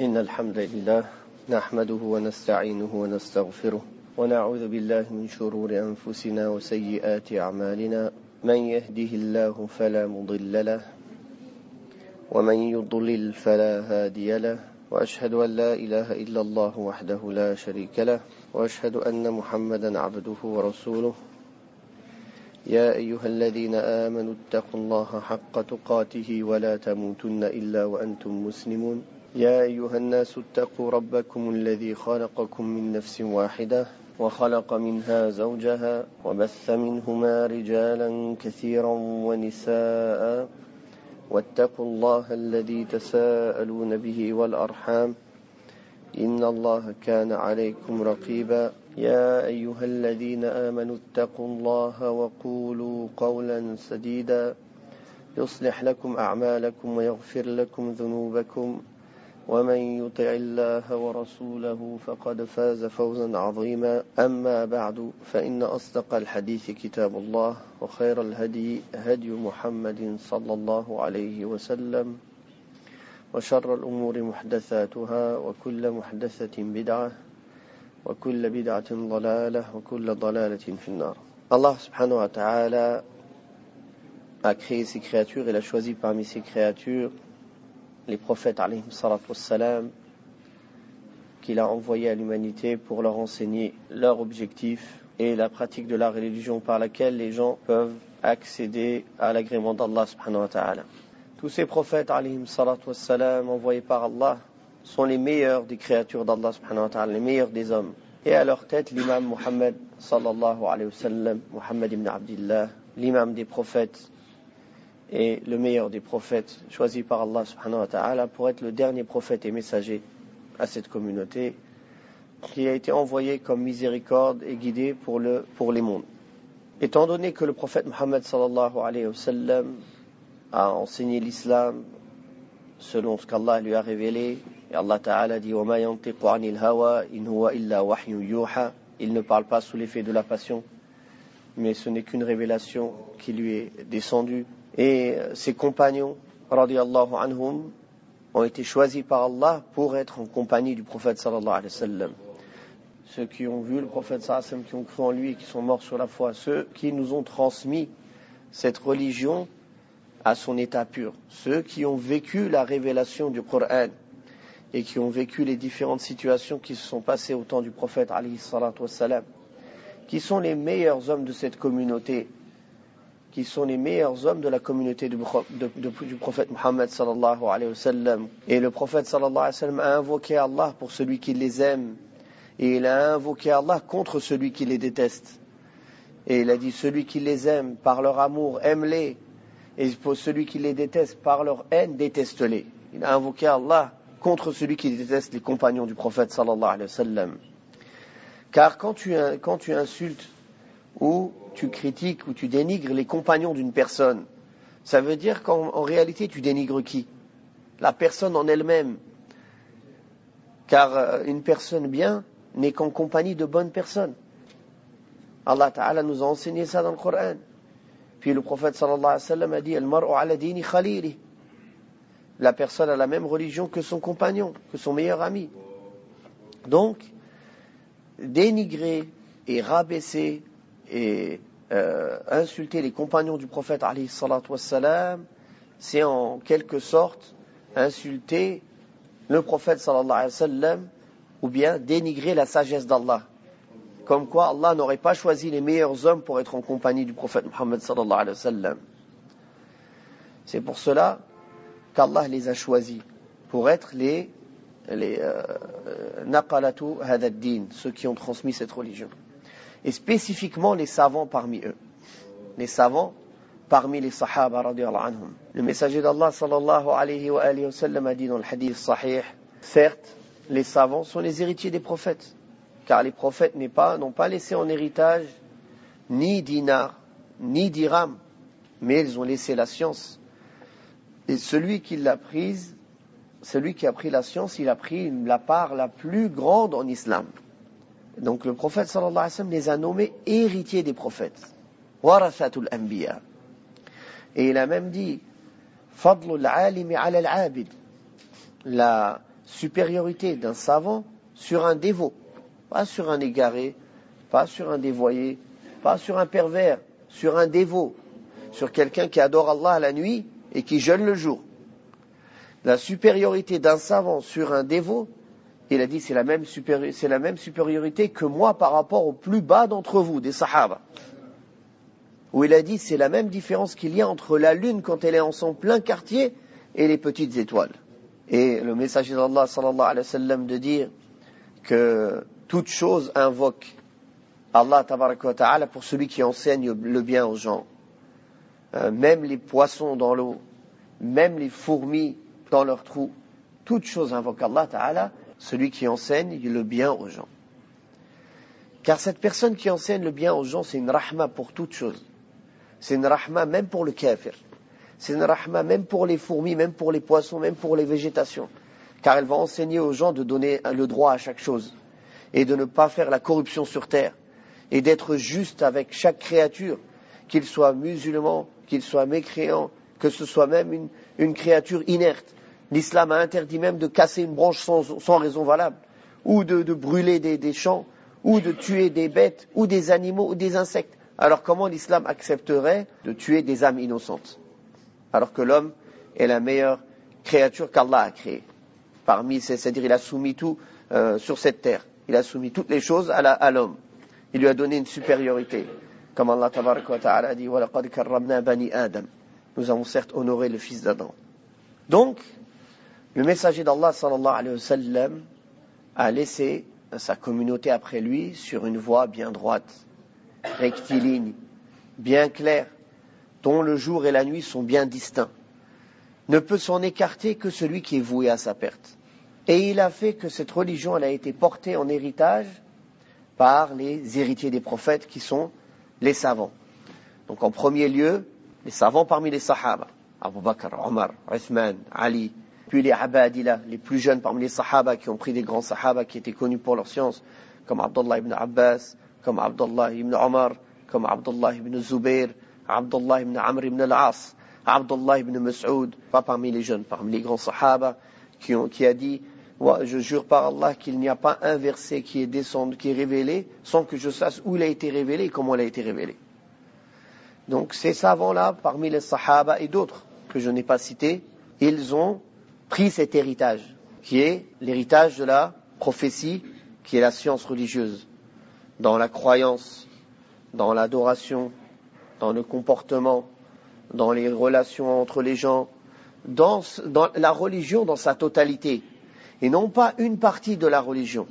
إن الحمد لله نحمده ونستعينه ونستغفره ونعوذ بالله من شرور أنفسنا وسيئات أعمالنا من يهده الله فلا مضل له ومن يضلل فلا هادي له وأشهد أن لا إله إلا الله وحده لا شريك له وأشهد أن محمدا عبده ورسوله يا أيها الذين آمنوا اتقوا الله حق تقاته ولا تموتن إلا وأنتم مسلمون يا أيها الناس اتقوا ربكم الذي خلقكم من نفس واحدة وخلق منها زوجها وبث منهما رجالا كثيرا ونساء واتقوا الله الذي تساءلون به والأرحام إن الله كان عليكم رقيبا يا أيها الذين آمنوا اتقوا الله وقولوا قولا سديدا يصلح لكم أعمالكم ويغفر لكم ذنوبكم ومن يطع الله ورسوله فقد فاز فوزا عظيما أما بعد فإن أصدق الحديث كتاب الله وخير الهدي هدي محمد صلى الله عليه وسلم وشر الأمور محدثاتها وكل محدثة بدعة وكل بدعة ضلالة وكل ضلالة في النار. Allah subhanahu wa ta'ala a créé ses créatures, il a choisi parmi ses créatures les prophètes alayhim salatu wassalam qu'il a envoyés à l'humanité pour leur enseigner leur objectif et la pratique de la religion par laquelle les gens peuvent accéder à l'agrément d'Allah subhanahu wa ta'ala. Tous ces prophètes alayhim salatu wassalam envoyés par Allah sont les meilleurs des créatures d'Allah subhanahu wa ta'ala, les meilleurs des hommes. Et à leur tête, l'imam Muhammad sallallahu alayhi wa sallam, Muhammad ibn Abdillah, l'imam des prophètes et le meilleur des prophètes, choisi par Allah subhanahu wa ta'ala pour être le dernier prophète et messager à cette communauté qui a été envoyé comme miséricorde et guidé pour les mondes. Étant donné que le prophète Muhammad sallallahu alayhi wa sallam a enseigné l'islam selon ce qu'Allah lui a révélé, et Allah Ta'ala dit وَمَا يَنْطِقُ عَنِ الْهَوَى إِنْ هُوَ إِلَّا وَحْيٌ يُوحَى. Il ne parle pas sous l'effet de la passion, mais ce n'est qu'une révélation qui lui est descendue. Et ses compagnons, radiyallahu anhum, ont été choisis par Allah pour être en compagnie du prophète sallallahu alayhi wa sallam. Ceux qui ont vu le prophète sallallahu alayhi wa sallam, qui ont cru en lui et qui sont morts sur la foi, ceux qui nous ont transmis cette religion à son état pur, ceux qui ont vécu la révélation du Coran et qui ont vécu les différentes situations qui se sont passées au temps du prophète alayhi salatu wassalam, qui sont les meilleurs hommes de cette communauté, qui sont les meilleurs hommes de la communauté du prophète Muhammad sallallahu alayhi wa sallam. Et le prophète sallallahu alayhi wa sallam a invoqué Allah pour celui qui les aime, et il a invoqué Allah contre celui qui les déteste. Et il a dit, celui qui les aime par leur amour, aime-les, et pour celui qui les déteste par leur haine, déteste-les. Il a invoqué Allah contre celui qui déteste les compagnons du prophète sallallahu alayhi wa sallam. Car quand tu insultes ou tu critiques ou tu dénigres les compagnons d'une personne, ça veut dire qu'en réalité tu dénigres qui? La personne en elle-même. Car une personne bien n'est qu'en compagnie de bonnes personnes. Allah Ta'ala nous a enseigné ça dans le Coran. Puis le prophète sallallahu alayhi wa sallam a dit Al-mar'u ala dini khalili. La personne a la même religion que son compagnon, que son meilleur ami. Donc, dénigrer et rabaisser et insulter les compagnons du prophète alayhi salatu wassalam, c'est en quelque sorte insulter le prophète sallallahu alayhi wa sallam ou bien dénigrer la sagesse d'Allah. Comme quoi Allah n'aurait pas choisi les meilleurs hommes pour être en compagnie du prophète Muhammad sallallahu alayhi wa sallam. C'est pour cela qu'Allah les a choisis pour être les naqalatu hadha ad-din, ceux qui ont transmis cette religion. Et spécifiquement les savants parmi eux. Les savants parmi les sahaba radiyallahu anhum. Le messager d'Allah sallallahu alayhi wa sallam a dit dans le hadith sahih, certes, les savants sont les héritiers des prophètes. Car les prophètes n'ont pas laissé en héritage ni dinar, ni dirham, mais ils ont laissé la science. Et celui qui a pris la science, il a pris la part la plus grande en islam. Donc le prophète sallallahu alayhi wa sallam les a nommés héritiers des prophètes. Warathatul anbiya. Et il a même dit Fadlul alimi ala al-abid. supériorité d'un savant sur un dévot, pas sur un égaré, pas sur un dévoyé, pas sur un pervers, sur un dévot, sur quelqu'un qui adore Allah la nuit et qui jeûne le jour. La supériorité d'un savant sur un dévot, il a dit c'est la même supériorité que moi par rapport au plus bas d'entre vous, des sahaba. Où il a dit c'est la même différence qu'il y a entre la lune quand elle est en son plein quartier et les petites étoiles. Et le messager d'Allah sallallahu alayhi wa sallam de dire que toute chose invoque Allah tabaraka wa ta'ala pour celui qui enseigne le bien aux gens. Même les poissons dans l'eau, même les fourmis dans leurs trous, toute chose invoque Allah ta'ala, celui qui enseigne le bien aux gens. Car cette personne qui enseigne le bien aux gens, c'est une rahma pour toute chose. C'est une rahma même pour le kafir. C'est une rahma même pour les fourmis, même pour les poissons, même pour les végétations. Car elle va enseigner aux gens de donner le droit à chaque chose. Et de ne pas faire la corruption sur terre. Et d'être juste avec chaque créature, qu'il soit musulman, qu'il soit mécréant, que ce soit même une créature inerte. L'islam a interdit même de casser une branche sans raison valable. Ou de brûler des champs, ou de tuer des bêtes, ou des animaux, ou des insectes. Alors comment l'islam accepterait de tuer des âmes innocentes? Alors que l'homme est la meilleure créature qu'Allah a créée. C'est-à-dire il a soumis tout sur cette terre. Il a soumis toutes les choses à l'homme. Il lui a donné une supériorité. Comme Allah tabaraka wa ta'ala a dit وَلَقَدْ كَرَّمْنَا بَنِي آدَمَ. Nous avons certes honoré le fils d'Adam. Donc, le messager d'Allah sallallahu alayhi wa sallam a laissé sa communauté après lui sur une voie bien droite, rectiligne, bien claire, dont le jour et la nuit sont bien distincts. Ne peut s'en écarter que celui qui est voué à sa perte. Et il a fait que cette religion elle a été portée en héritage par les héritiers des prophètes qui sont les savants. Donc en premier lieu, les savants parmi les sahaba, Abu Bakr, Omar, Uthman, Ali, puis les abadila, les plus jeunes parmi les sahaba qui ont pris des grands sahaba qui étaient connus pour leur science, comme Abdullah ibn Abbas, comme Abdullah ibn Omar, comme Abdullah ibn Zubair, Abdullah ibn Amr ibn al-As, Abdullah ibn Mas'ud, pas parmi les jeunes, parmi les grands sahaba qui a dit je jure par Allah qu'il n'y a pas un verset qui est révélé sans que je sache où il a été révélé et comment il a été révélé. Donc ces savants-là, parmi les sahaba et d'autres que je n'ai pas cités, ils ont pris cet héritage, qui est l'héritage de la prophétie, qui est la science religieuse, dans la croyance, dans l'adoration, dans le comportement, dans les relations entre les gens, dans la religion dans sa totalité, et non pas une partie de la religion.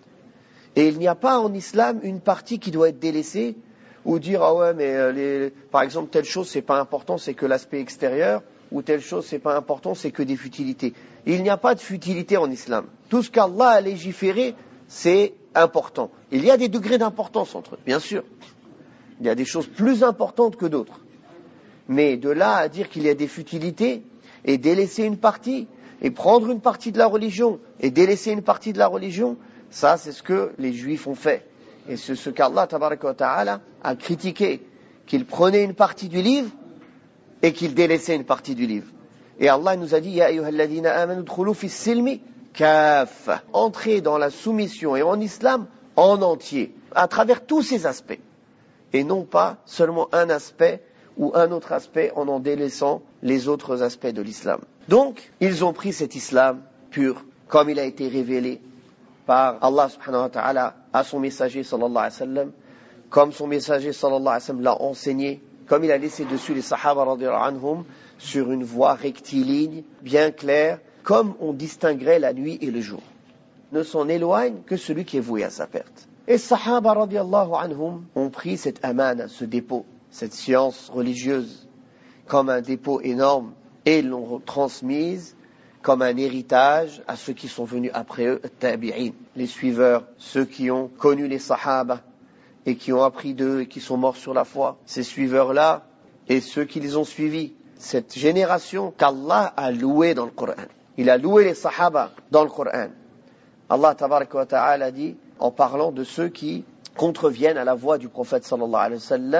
Et il n'y a pas en islam une partie qui doit être délaissée, ou dire ah ouais mais par exemple telle chose c'est pas important, c'est que l'aspect extérieur, ou telle chose c'est pas important, c'est que des futilités. Il n'y a pas de futilité en islam. Tout ce qu'Allah a légiféré, c'est important. Il y a des degrés d'importance entre eux, bien sûr. Il y a des choses plus importantes que d'autres. Mais de là à dire qu'il y a des futilités, et délaisser une partie, et prendre une partie de la religion, et délaisser une partie de la religion, ça c'est ce que les juifs ont fait. Et c'est ce qu'Allah tabaraka wa ta'ala a critiqué, qu'ils prenaient une partie du livre, et qu'ils délaissaient une partie du livre. Et Allah nous a dit, Ya ayyuhalladhina amanu dkhulu fis silmi kaffa. Entrez dans la soumission et en islam en entier, à travers tous ces aspects. Et non pas seulement un aspect ou un autre aspect en délaissant les autres aspects de l'islam. Donc, ils ont pris cet islam pur, comme il a été révélé par Allah subhanahu wa ta'ala à son messager sallallahu alayhi wa sallam, comme son messager sallallahu alayhi wa sallam l'a enseigné, comme il a laissé dessus les sahaba radiyallahu anhum sur une voie rectiligne, bien claire, comme on distinguerait la nuit et le jour. Ne s'en éloigne que celui qui est voué à sa perte. Et les sahaba radiyallahu anhum ont pris cette amana, ce dépôt, cette science religieuse, comme un dépôt énorme, et ils l'ont transmise comme un héritage à ceux qui sont venus après eux, tabi'in, les suiveurs, ceux qui ont connu les sahaba, et qui ont appris d'eux et qui sont morts sur la foi. Ces suiveurs-là et ceux qui les ont suivis, cette génération qu'Allah a louée dans le Coran. Il a loué les sahaba dans le Coran. Allah tabaraka wa ta'ala dit, en parlant de ceux qui contreviennent à la voix du prophète sallallahu alayhi wa sallam,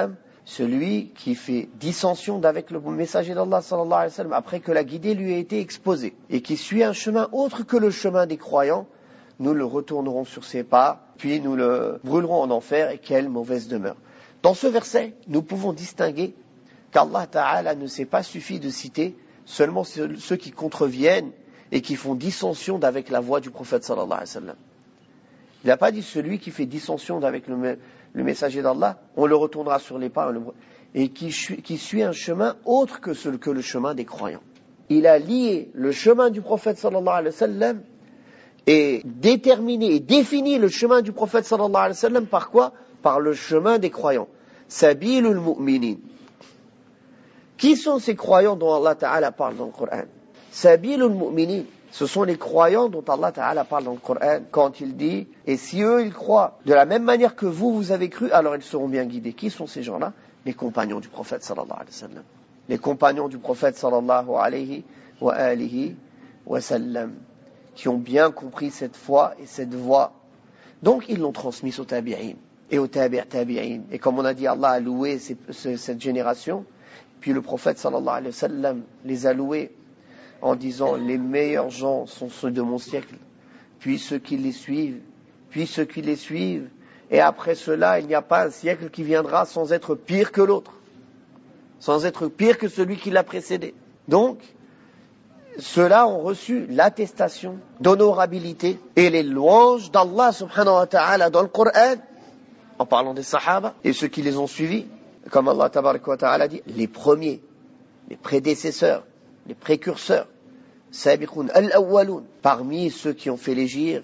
celui qui fait dissension d'avec le messager d'Allah sallallahu alayhi wa sallam après que la guidée lui a été exposée et qui suit un chemin autre que le chemin des croyants, nous le retournerons sur ses pas, puis nous le brûlerons en enfer, et quelle mauvaise demeure. Dans ce verset, nous pouvons distinguer qu'Allah Ta'ala ne s'est pas suffi de citer seulement ceux qui contreviennent et qui font dissension d'avec la voie du prophète sallallahu alayhi wa sallam. Il n'a pas dit celui qui fait dissension d'avec le messager d'Allah, on le retournera sur les pas, et qui suit un chemin autre que le chemin des croyants. Il a lié le chemin du prophète sallallahu alayhi wa sallam et déterminé et défini le chemin du prophète sallallahu alayhi wa sallam par quoi? Par le chemin des croyants. Sabilul mu'minin. Qui sont ces croyants dont Allah Ta'ala parle dans le Coran? Sabilul mu'minin. Ce sont les croyants dont Allah Ta'ala parle dans le Coran quand il dit « Et si eux, ils croient de la même manière que vous avez cru, alors ils seront bien guidés. » Qui sont ces gens-là? Les compagnons du prophète sallallahu alayhi wa sallam. Les compagnons du prophète sallallahu alayhi wa alihi wa sallam, qui ont bien compris cette foi et cette voie. Donc ils l'ont transmise aux tabi'in et aux tabi'in. Et comme on a dit, Allah a loué cette génération. Puis le prophète sallallahu alayhi wa sallam les a loués en disant les meilleurs gens sont ceux de mon siècle, puis ceux qui les suivent, puis ceux qui les suivent. Et après cela, il n'y a pas un siècle qui viendra sans être pire que l'autre, sans être pire que celui qui l'a précédé. Donc, ceux-là ont reçu l'attestation d'honorabilité et les louanges d'Allah subhanahu wa ta'ala dans le Coran, en parlant des Sahaba et ceux qui les ont suivis. Comme Allah tabaraka wa ta'ala dit, les premiers, les prédécesseurs, les précurseurs, sabiqun al-awwalun, parmi ceux qui ont fait l'hégire,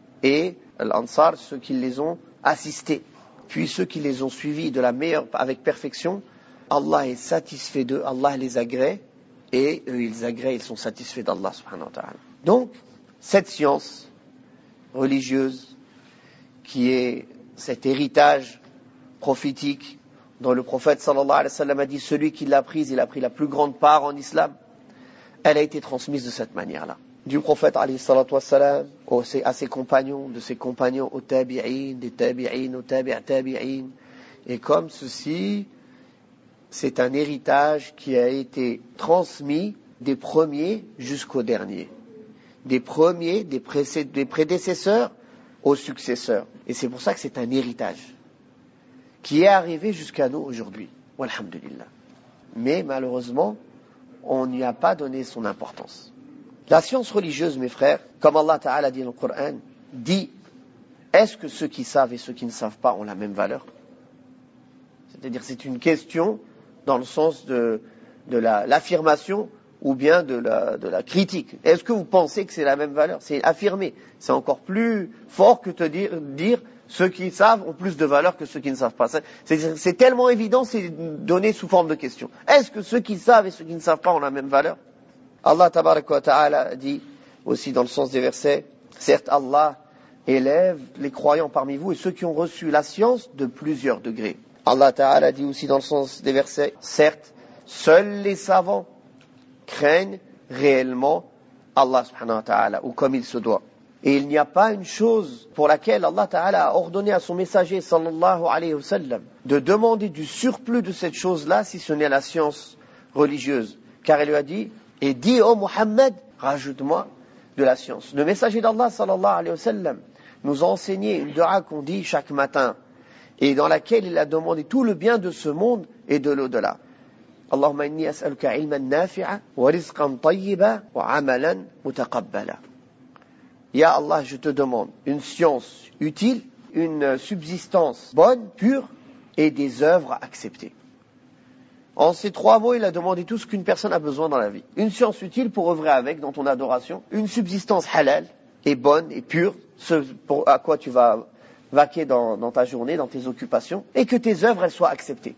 et al-ansar, ceux qui les ont assistés, puis ceux qui les ont suivis de la meilleure, avec perfection. Allah est satisfait d'eux, Allah les agrée, et eux ils agréent, ils sont satisfaits d'Allah subhanahu wa ta'ala. Donc, cette science religieuse, qui est cet héritage prophétique, dont le prophète sallallahu alayhi wa sallam a dit, celui qui l'a prise, il a pris la plus grande part en islam, elle a été transmise de cette manière-là. Du prophète alayhi salatu wa sallam, à ses compagnons, de ses compagnons aux tabi'in, des tabi'in, aux tabi'in. Et comme ceci, c'est un héritage qui a été transmis des premiers jusqu'aux derniers. Des premiers, des prédécesseurs aux successeurs. Et c'est pour ça que c'est un héritage qui est arrivé jusqu'à nous aujourd'hui. Walhamdulillah. Mais malheureusement, on n'y a pas donné son importance. La science religieuse, mes frères, comme Allah Ta'ala dit dans le Coran, dit, est-ce que ceux qui savent et ceux qui ne savent pas ont la même valeur? C'est-à-dire, c'est une question dans le sens de l'affirmation ou bien de la critique. Est-ce que vous pensez que c'est la même valeur? C'est affirmer. C'est encore plus fort que te dire ceux qui savent ont plus de valeur que ceux qui ne savent pas. C'est tellement évident, c'est donné sous forme de question. Est-ce que ceux qui savent et ceux qui ne savent pas ont la même valeur? Allah tabaraka wa ta'ala dit aussi dans le sens des versets, certes Allah élève les croyants parmi vous et ceux qui ont reçu la science de plusieurs degrés. Allah ta'ala dit aussi dans le sens des versets, certes, seuls les savants craignent réellement Allah subhanahu wa ta'ala, ou comme il se doit. Et il n'y a pas une chose pour laquelle Allah Ta'ala a ordonné à son messager sallallahu alayhi wa sallam de demander du surplus de cette chose-là si ce n'est la science religieuse. Car il lui a dit, et dis ô Muhammad, rajoute-moi de la science. Le messager d'Allah sallallahu alayhi wa sallam nous a enseigné une dua qu'on dit chaque matin et dans laquelle il a demandé tout le bien de ce monde et de l'au-delà. Allahumma inni as'aluka ilman nafi'a wa rizqan tayyiba wa amalan mutaqabbala. Ya Allah, je te demande une science utile, une subsistance bonne, pure, et des œuvres acceptées. En ces trois mots, il a demandé tout ce qu'une personne a besoin dans la vie. Une science utile pour œuvrer avec dans ton adoration, une subsistance halal et bonne et pure, ce à quoi tu vas vaquer dans ta journée, dans tes occupations, et que tes œuvres elles soient acceptées.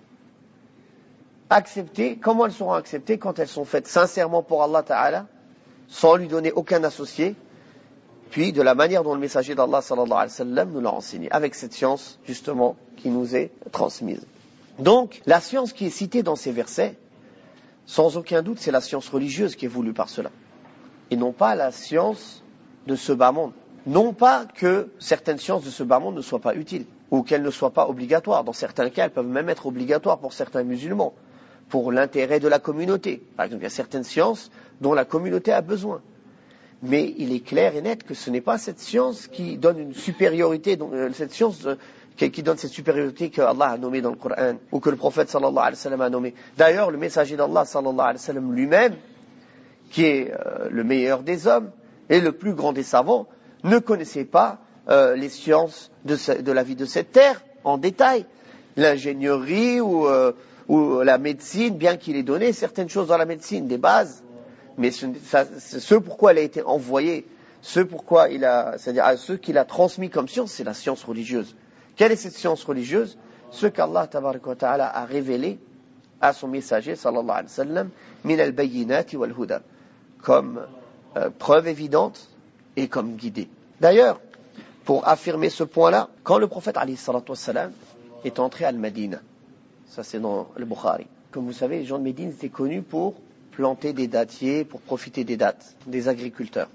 Acceptées, comment elles seront acceptées? Quand elles sont faites sincèrement pour Allah Ta'ala, sans lui donner aucun associé, puis de la manière dont le messager d'Allah sallallahu alayhi wa sallam nous l'a enseigné, avec cette science justement qui nous est transmise. Donc, la science qui est citée dans ces versets, sans aucun doute, c'est la science religieuse qui est voulue par cela, et non pas la science de ce bas monde. Non pas que certaines sciences de ce bas monde ne soient pas utiles, ou qu'elles ne soient pas obligatoires. Dans certains cas, elles peuvent même être obligatoires pour certains musulmans, pour l'intérêt de la communauté. Par exemple, il y a certaines sciences dont la communauté a besoin. Mais il est clair et net que ce n'est pas cette science qui donne une supériorité, cette science qui donne cette supériorité que Allah a nommée dans le Coran, ou que le prophète sallallahu alayhi wa sallam a nommée. D'ailleurs, le messager d'Allah sallallahu alayhi wa sallam lui-même, qui est le meilleur des hommes et le plus grand des savants, ne connaissait pas les sciences de la vie de cette terre en détail. L'ingénierie ou la médecine, bien qu'il ait donné certaines choses dans la médecine, des bases, mais ce pourquoi elle a été envoyée, c'est-à-dire à ceux qu'il a transmis comme science, c'est la science religieuse. Quelle est cette science religieuse? Ce qu'Allah tabaraka wa ta'ala a révélé à son messager sallallahu alayhi wa sallam, min al-bayyinati wal-huda, comme preuve évidente et comme guidée. D'ailleurs, pour affirmer ce point-là, quand le prophète alayhi salatu wa salam est entré à Al-Madina, ça c'est dans le Bukhari, comme vous savez, les gens de Médine étaient connus pour planter des dattiers, pour profiter des dattes, des agriculteurs.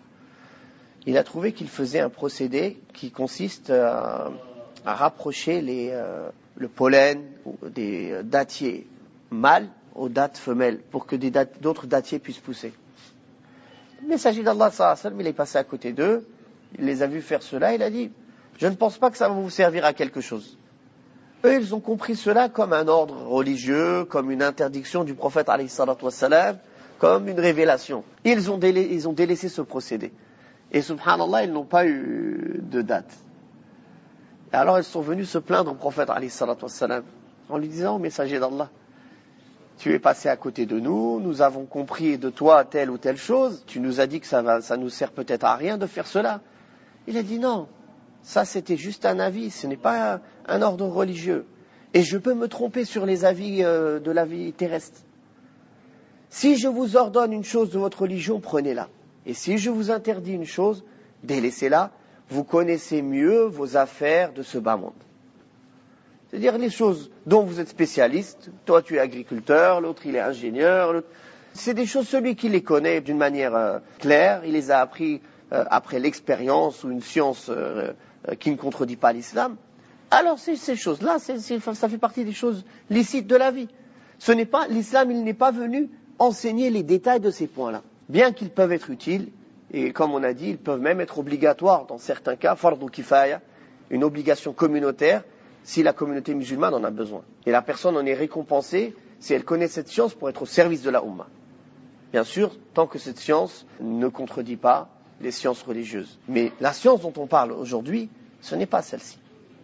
Il a trouvé qu'il faisait un procédé qui consiste à rapprocher le pollen des dattiers mâles aux dattes femelles pour que d'autres dattiers puissent pousser. Le messager d'Allah sallallahu alayhi wa sallam, il est passé à côté d'eux, il les a vus faire cela, il a dit « Je ne pense pas que ça va vous servir à quelque chose ». Eux, ils ont compris cela comme un ordre religieux, comme une interdiction du prophète alayhi salatu wassalam, comme une révélation. Ils ont délaissé ce procédé. Et subhanallah, ils n'ont pas eu de date. Et alors ils sont venus se plaindre au prophète alayhi salatu wassalam, en lui disant, messager d'Allah, tu es passé à côté de nous, nous avons compris de toi telle ou telle chose, tu nous as dit que ça nous sert peut-être à rien de faire cela. Il a dit non. Ça, c'était juste un avis, ce n'est pas un ordre religieux. Et je peux me tromper sur les avis de la vie terrestre. Si je vous ordonne une chose de votre religion, prenez-la. Et si je vous interdis une chose, délaissez-la. Vous connaissez mieux vos affaires de ce bas monde. C'est-à-dire les choses dont vous êtes spécialiste. Toi, tu es agriculteur, l'autre, il est ingénieur. C'est des choses, celui qui les connaît d'une manière claire, il les a appris après l'expérience ou une science qui ne contredit pas l'islam, alors ces choses-là, ça fait partie des choses licites de la vie. L'islam, il n'est pas venu enseigner les détails de ces points-là. Bien qu'ils peuvent être utiles, et comme on a dit, ils peuvent même être obligatoires dans certains cas, fardu kifaya, une obligation communautaire, si la communauté musulmane en a besoin. Et la personne en est récompensée si elle connaît cette science pour être au service de la Ummah. Bien sûr, tant que cette science ne contredit pas les sciences religieuses. Mais la science dont on parle aujourd'hui, ce n'est pas celle-ci.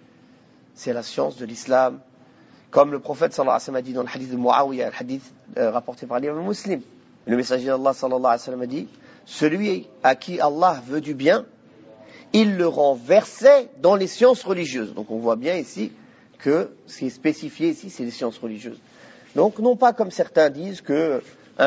C'est la science de l'islam, comme le prophète sallallahu alayhi wa sallam a dit dans le hadith de Muawiyah, le hadith rapporté par l'imam Muslim. Le messager d'Allah sallallahu alayhi wa sallam a dit, celui à qui Allah veut du bien, il le rend versé dans les sciences religieuses. Donc on voit bien ici que ce qui est spécifié ici, c'est les sciences religieuses. Donc non pas comme certains disent que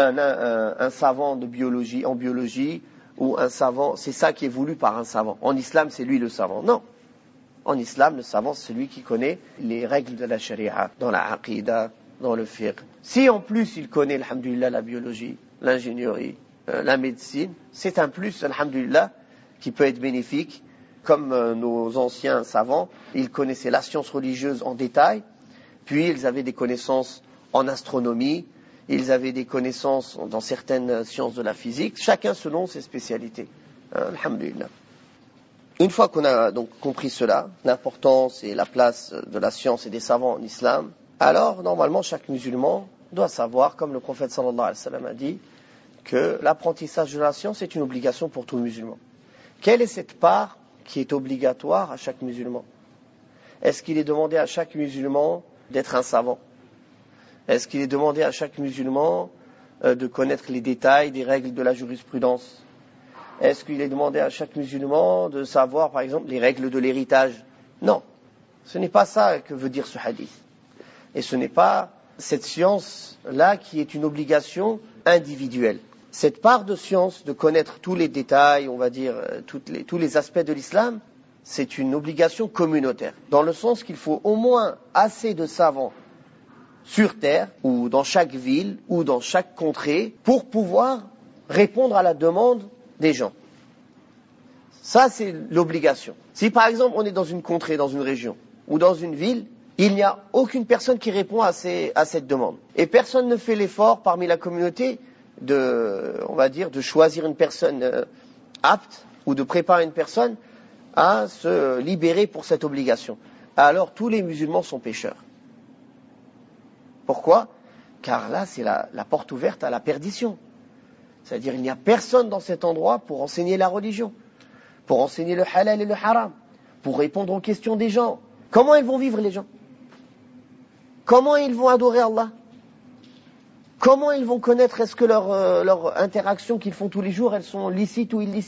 un savant en biologie, ou un savant, c'est ça qui est voulu par un savant. En islam, c'est lui le savant. Non. En islam, le savant, c'est celui qui connaît les règles de la sharia, dans la aqida, dans le fiqh. Si en plus il connaît, alhamdulillah, la biologie, l'ingénierie, la médecine, c'est un plus, alhamdulillah, qui peut être bénéfique. Comme nos anciens savants, ils connaissaient la science religieuse en détail, puis ils avaient des connaissances en astronomie, ils avaient des connaissances dans certaines sciences de la physique, chacun selon ses spécialités. Alhamdulillah. Une fois qu'on a donc compris cela, l'importance et la place de la science et des savants en islam, alors normalement chaque musulman doit savoir, comme le prophète sallallahu alayhi wa sallam a dit, que l'apprentissage de la science est une obligation pour tout musulman. Quelle est cette part qui est obligatoire à chaque musulman? Est-ce qu'il est demandé à chaque musulman d'être un savant? Est-ce qu'il est demandé à chaque musulman de connaître les détails des règles de la jurisprudence? Est-ce qu'il est demandé à chaque musulman de savoir, par exemple, les règles de l'héritage? Non, ce n'est pas ça que veut dire ce hadith. Et ce n'est pas cette science-là qui est une obligation individuelle. Cette part de science, de connaître tous les détails, on va dire, tous les aspects de l'islam, c'est une obligation communautaire. Dans le sens qu'il faut au moins assez de savants sur terre, ou dans chaque ville, ou dans chaque contrée, pour pouvoir répondre à la demande des gens. Ça, c'est l'obligation. Si par exemple on est dans une contrée, dans une région, ou dans une ville, il n'y a aucune personne qui répond à cette demande. Et personne ne fait l'effort parmi la communauté de choisir une personne apte ou de préparer une personne à se libérer pour cette obligation. Alors tous les musulmans sont pécheurs. Pourquoi ? Car là, c'est la porte ouverte à la perdition. C'est-à-dire, il n'y a personne dans cet endroit pour enseigner la religion, pour enseigner le halal et le haram, pour répondre aux questions des gens. Comment ils vont vivre, les gens ? Comment ils vont adorer Allah ? Comment ils vont connaître, est-ce que leurs interactions qu'ils font tous les jours, elles sont licites ou illicites ?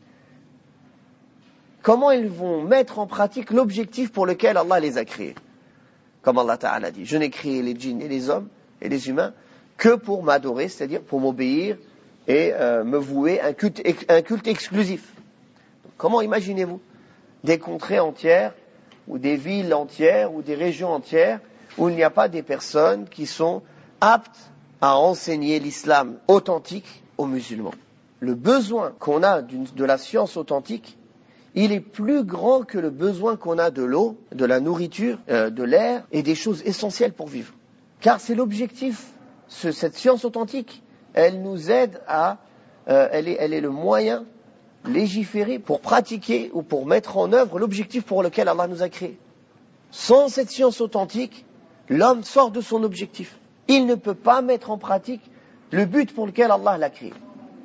Comment ils vont mettre en pratique l'objectif pour lequel Allah les a créés ? Comme Allah Ta'ala dit, je n'ai créé les djinns et les hommes et les humains que pour m'adorer, c'est-à-dire pour m'obéir et me vouer un culte exclusif. Donc, comment imaginez-vous des contrées entières ou des villes entières ou des régions entières où il n'y a pas des personnes qui sont aptes à enseigner l'islam authentique aux musulmans. Le besoin qu'on a de la science authentique, il est plus grand que le besoin qu'on a de l'eau, de la nourriture, de l'air et des choses essentielles pour vivre. Car c'est l'objectif, cette science authentique, elle nous aide elle est le moyen légiféré pour pratiquer ou pour mettre en œuvre l'objectif pour lequel Allah nous a créés. Sans cette science authentique, l'homme sort de son objectif. Il ne peut pas mettre en pratique le but pour lequel Allah l'a créé.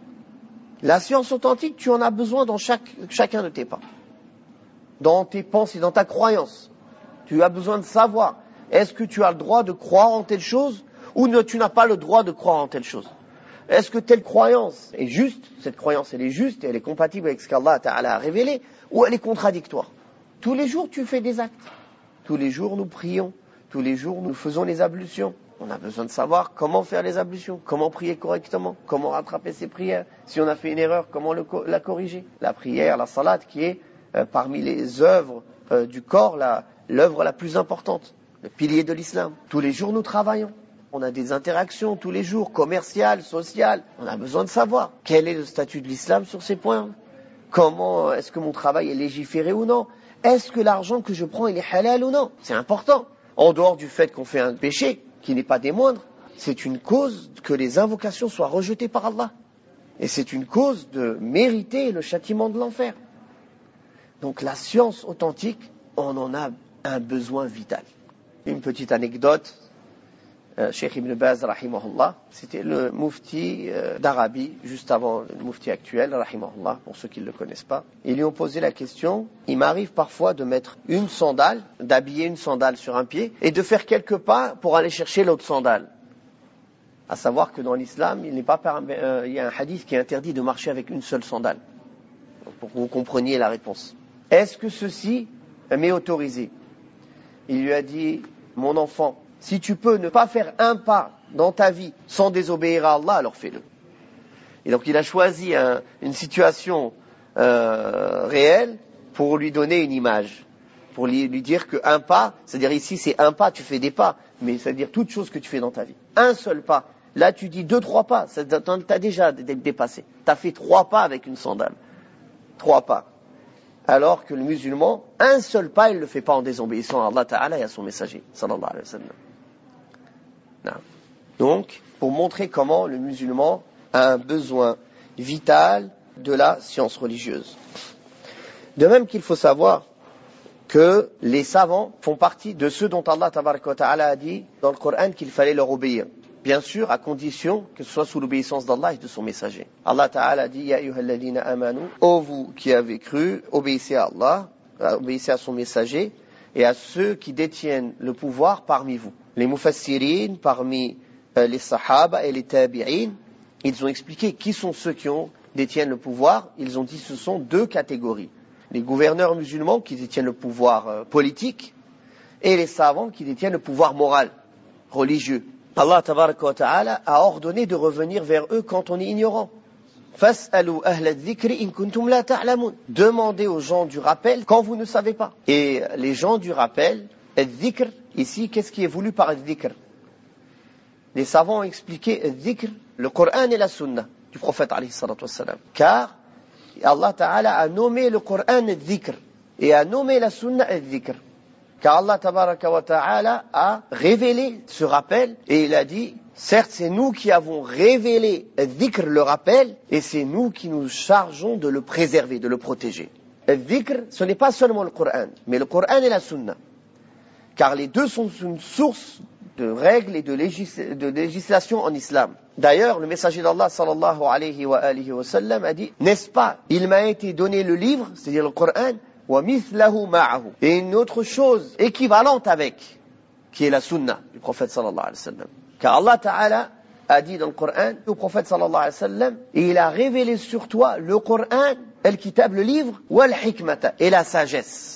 La science authentique, tu en as besoin dans chacun de tes pas. Dans tes pensées, dans ta croyance. Tu as besoin de savoir, est-ce que tu as le droit de croire en telle chose ou tu n'as pas le droit de croire en telle chose ? Est-ce que telle croyance est juste ? Cette croyance, elle est juste et elle est compatible avec ce qu'Allah Ta'ala a révélé ou elle est contradictoire ? Tous les jours, tu fais des actes. Tous les jours, nous prions. Tous les jours, nous faisons les ablutions. On a besoin de savoir comment faire les ablutions, comment prier correctement, comment rattraper ses prières. Si on a fait une erreur, comment la corriger. La prière, la salate, qui est parmi les œuvres du corps, l'œuvre la plus importante, le pilier de l'islam. Tous les jours, nous travaillons. On a des interactions tous les jours, commerciales, sociales. On a besoin de savoir quel est le statut de l'islam sur ces points. Comment est-ce que mon travail est légiféré ou non ? Est-ce que l'argent que je prends, il est halal ou non ? C'est important. En dehors du fait qu'on fait un péché, qui n'est pas des moindres, c'est une cause que les invocations soient rejetées par Allah. Et c'est une cause de mériter le châtiment de l'enfer. Donc la science authentique, on en a un besoin vital. Une petite anecdote, Cheikh Ibn Baz, rahimahullah, c'était le mufti d'Arabie, juste avant le mufti actuel, rahimahullah, pour ceux qui ne le connaissent pas. Ils lui ont posé la question, il m'arrive parfois de mettre une sandale, d'habiller une sandale sur un pied, et de faire quelques pas pour aller chercher l'autre sandale. À savoir que dans l'islam, il y a un hadith qui interdit de marcher avec une seule sandale. Pour que vous compreniez la réponse. Est-ce que ceci m'est autorisé ? Il lui a dit, mon enfant, si tu peux ne pas faire un pas dans ta vie sans désobéir à Allah, alors fais-le. Et donc il a choisi une situation réelle pour lui donner une image. Pour lui dire qu'un pas, c'est-à-dire ici c'est un pas, tu fais des pas, mais c'est-à-dire toute chose que tu fais dans ta vie. Un seul pas. Là tu dis 2-3 pas, t'as déjà dépassé. T'as fait 3 pas avec une sandale. 3 pas. Alors que le musulman, un seul pas, il ne le fait pas en désobéissant à Allah Ta'ala et à son messager, sallallahu alayhi wa sallam. Non. Donc, pour montrer comment le musulman a un besoin vital de la science religieuse. De même qu'il faut savoir que les savants font partie de ceux dont Allah Ta'ala a dit dans le Coran qu'il fallait leur obéir. Bien sûr, à condition que ce soit sous l'obéissance d'Allah et de son messager. Allah Ta'ala dit, Ya ayyuhalladhina amanu, ô vous qui avez cru, obéissez à Allah, obéissez à son messager et à ceux qui détiennent le pouvoir parmi vous. Les mufassirin, parmi les sahaba et les tabi'in, ils ont expliqué qui sont ceux qui détiennent le pouvoir. Ils ont dit ce sont 2 catégories. Les gouverneurs musulmans qui détiennent le pouvoir politique et les savants qui détiennent le pouvoir moral, religieux. Allah tabaraka wa ta'ala a ordonné de revenir vers eux quand on est ignorant. Fas'alu ahla dhikri in kuntum la ta'lamun. Demandez aux gens du rappel quand vous ne savez pas. Et les gens du rappel, al-dhikr, ici, qu'est-ce qui est voulu par al-dhikr ? Les savants ont expliqué al-dhikr, le Coran et la Sunna du prophète alayhi salatu wassalam. Car Allah Ta'ala a nommé le Coran al-dhikr et a nommé la Sunna al-dhikr. Car Allah tabaraka wa ta'ala a révélé ce rappel et il a dit, certes c'est nous qui avons révélé al-dhikr, le rappel, et c'est nous qui nous chargeons de le préserver, de le protéger. Al-dhikr, ce n'est pas seulement le Coran, mais le Coran et la Sunna. Car les deux sont une source de règles et de législation en islam. D'ailleurs, le messager d'Allah sallallahu alayhi wa sallam a dit, n'est-ce pas, il m'a été donné le livre, c'est-à-dire le Coran, wa mithlahu ma'ahu, et une autre chose équivalente avec, qui est la Sunna du prophète sallallahu alayhi wa sallam. Car Allah Ta'ala a dit dans le Coran au prophète sallallahu alayhi wa sallam, et il a révélé sur toi le Coran, al-kitab, le livre, wal-hikmata, et la sagesse.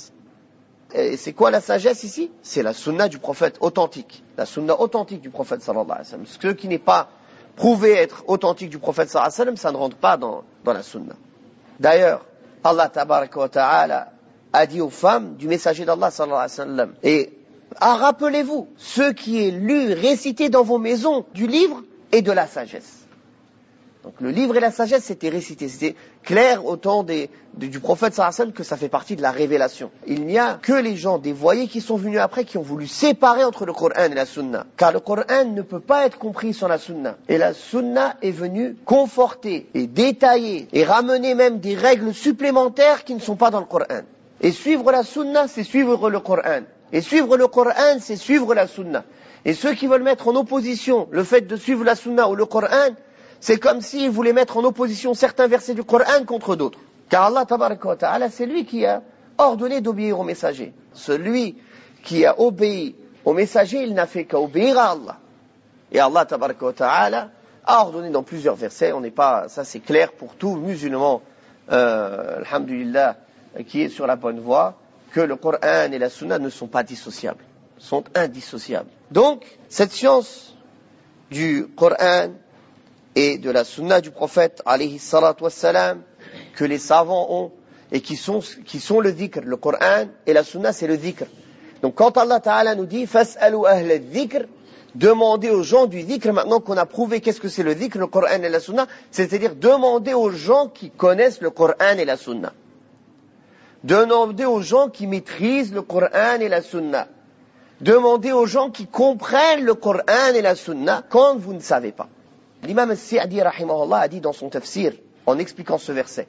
Et c'est quoi la sagesse ici? C'est la sunna du prophète authentique. La sunna authentique du prophète sallallahu alayhi wa sallam. Ce qui n'est pas prouvé être authentique du prophète sallallahu alayhi wa sallam, ça ne rentre pas dans la sunna. D'ailleurs, Allah tabaraka wa ta'ala a dit aux femmes du messager d'Allah sallallahu alayhi wa sallam, et rappelez-vous ce qui est lu, récité dans vos maisons du livre et de la sagesse. Donc le livre et la sagesse, c'était récité, c'était clair au temps du prophète sallallahu alayhi wa sallam que ça fait partie de la révélation. Il n'y a que les gens dévoyés qui sont venus après qui ont voulu séparer entre le Coran et la Sunna. Car le Coran ne peut pas être compris sans la Sunna. Et la Sunna est venue conforter et détailler et ramener même des règles supplémentaires qui ne sont pas dans le Coran. Et suivre la Sunna, c'est suivre le Coran. Et suivre le Coran, c'est suivre la Sunna. Et ceux qui veulent mettre en opposition le fait de suivre la Sunna ou le Coran, c'est comme s'il voulait mettre en opposition certains versets du Coran contre d'autres. Car Allah tabaraka wa ta'ala, c'est lui qui a ordonné d'obéir au messager. Celui qui a obéi au messager, il n'a fait qu'obéir à Allah. Et Allah tabaraka wa ta'ala a ordonné dans plusieurs versets, ça c'est clair pour tout musulman, alhamdulillah, qui est sur la bonne voie, que le Coran et la Sunna ne sont pas dissociables, sont indissociables. Donc, cette science du Coran et de la sunna du prophète alayhi salatu wassalam que les savants ont et qui sont le dhikr, le Coran et la sunna, c'est le dhikr. Donc quand Allah Ta'ala nous dit fas'alu ahla dhikr, demandez aux gens du dhikr, maintenant qu'on a prouvé qu'est-ce que c'est le dhikr, le Coran et la sunna, c'est-à-dire demander aux gens qui connaissent le Coran et la sunna. Demandez aux gens qui maîtrisent le Coran et la sunna. Demandez aux gens qui comprennent le Coran et la sunna quand vous ne savez pas. L'imam al-Sa'di rahimahullah a dit dans son tafsir, en expliquant ce verset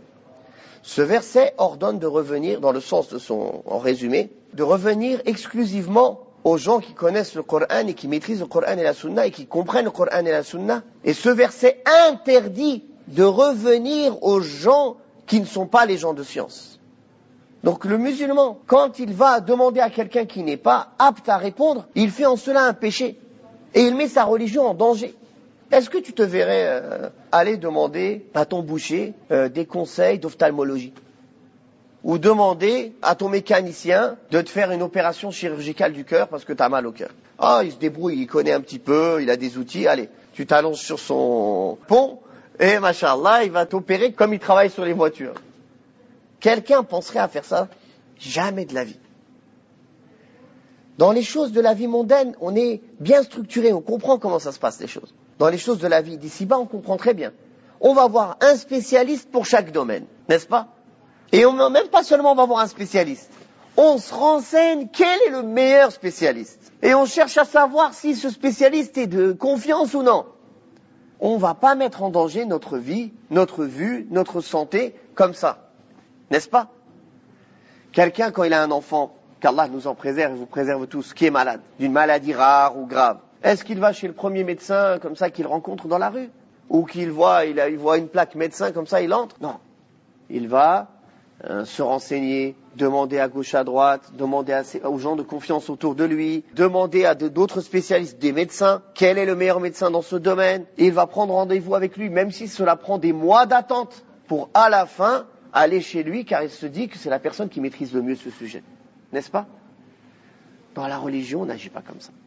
ordonne de revenir, dans le sens de en résumé, de revenir exclusivement aux gens qui connaissent le Coran et qui maîtrisent le Coran et la Sunna et qui comprennent le Coran et la Sunna. Et ce verset interdit de revenir aux gens qui ne sont pas les gens de science. Donc le musulman, quand il va demander à quelqu'un qui n'est pas apte à répondre, il fait en cela un péché et il met sa religion en danger. Est-ce que tu te verrais aller demander à ton boucher des conseils d'ophtalmologie? Ou demander à ton mécanicien de te faire une opération chirurgicale du cœur parce que tu as mal au cœur? Ah, il se débrouille, il connaît un petit peu, il a des outils, allez, tu t'allonges sur son pont et machallah, il va t'opérer comme il travaille sur les voitures. Quelqu'un penserait à faire ça? Jamais de la vie. Dans les choses de la vie mondaine, on est bien structuré, on comprend comment ça se passe les choses. Dans les choses de la vie d'ici-bas, on comprend très bien. On va voir un spécialiste pour chaque domaine, n'est-ce pas? Et même pas seulement on va voir un spécialiste. On se renseigne quel est le meilleur spécialiste. Et on cherche à savoir si ce spécialiste est de confiance ou non. On ne va pas mettre en danger notre vie, notre vue, notre santé, comme ça. N'est-ce pas? Quelqu'un, quand il a un enfant, qu'Allah nous en préserve et vous préserve tous, qui est malade, d'une maladie rare ou grave, est-ce qu'il va chez le premier médecin comme ça qu'il rencontre dans la rue? Ou qu'il voit, il voit une plaque médecin comme ça, il entre? Non. Il va se renseigner, demander à gauche, à droite, demander aux gens de confiance autour de lui, demander à d'autres spécialistes, des médecins, quel est le meilleur médecin dans ce domaine. Et il va prendre rendez-vous avec lui, même si cela prend des mois d'attente, pour à la fin aller chez lui, car il se dit que c'est la personne qui maîtrise le mieux ce sujet. N'est-ce pas? Dans la religion, on n'agit pas comme ça.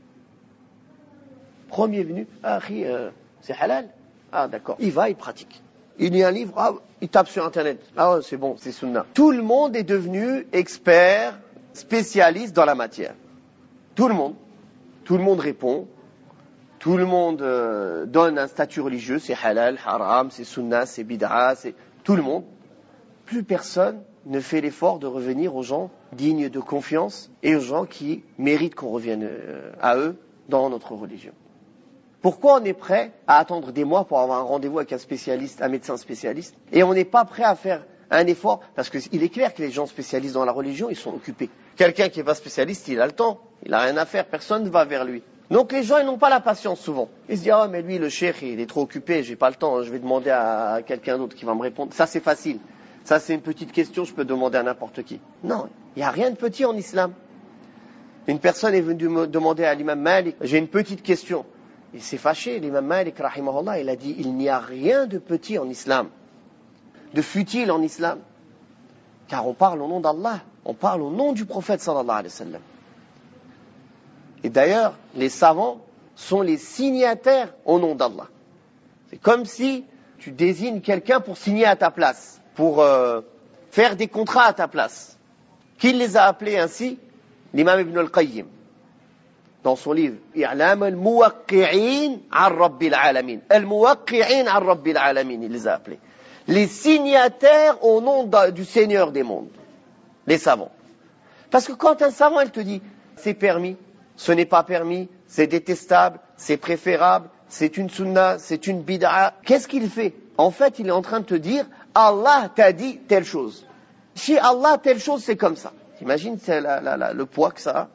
Premier venu, c'est halal? Ah d'accord, il va, il pratique. Il lit un livre, il tape sur internet. Ah c'est bon, c'est sunna. Tout le monde est devenu expert, spécialiste dans la matière. Tout le monde. Tout le monde répond. Tout le monde donne un statut religieux, c'est halal, haram, c'est sunna, c'est bid'a, c'est tout le monde. Plus personne ne fait l'effort de revenir aux gens dignes de confiance et aux gens qui méritent qu'on revienne à eux dans notre religion. Pourquoi on est prêt à attendre des mois pour avoir un rendez-vous avec un spécialiste, un médecin spécialiste, et on n'est pas prêt à faire un effort, parce qu'il est clair que les gens spécialistes dans la religion, ils sont occupés. Quelqu'un qui n'est pas spécialiste, il a le temps, il n'a rien à faire, personne ne va vers lui. Donc les gens, ils n'ont pas la patience souvent. Ils se disent, ah mais lui, le cheikh, il est trop occupé, j'ai pas le temps, je vais demander à quelqu'un d'autre qui va me répondre. Ça, c'est facile. Ça, c'est une petite question, je peux demander à n'importe qui. Non, il n'y a rien de petit en islam. Une personne est venue me demander à l'imam Malik, j'ai une petite question. Il s'est fâché, l'imam Malik, rahimahullah, il a dit, il n'y a rien de petit en islam, de futile en islam. Car on parle au nom d'Allah, on parle au nom du prophète sallallahu alayhi wa sallam. Et d'ailleurs, les savants sont les signataires au nom d'Allah. C'est comme si tu désignes quelqu'un pour signer à ta place, pour faire des contrats à ta place. Qui les a appelés ainsi? L'imam Ibn al-Qayyim, dans son livre I'lam al-Muwaqqi'in an Rabbil Alamin. Al-Muwaqqi'in an Rabbil Alamin, il les a appelés. Les signataires au nom du Seigneur des mondes, les savants. Parce que quand un savant, il te dit, c'est permis, ce n'est pas permis, c'est détestable, c'est préférable, c'est une sunna, c'est une bid'a, qu'est-ce qu'il fait? En fait, il est en train de te dire, Allah t'a dit telle chose. Chez Allah, telle chose, c'est comme ça. T'imagines le poids que ça a?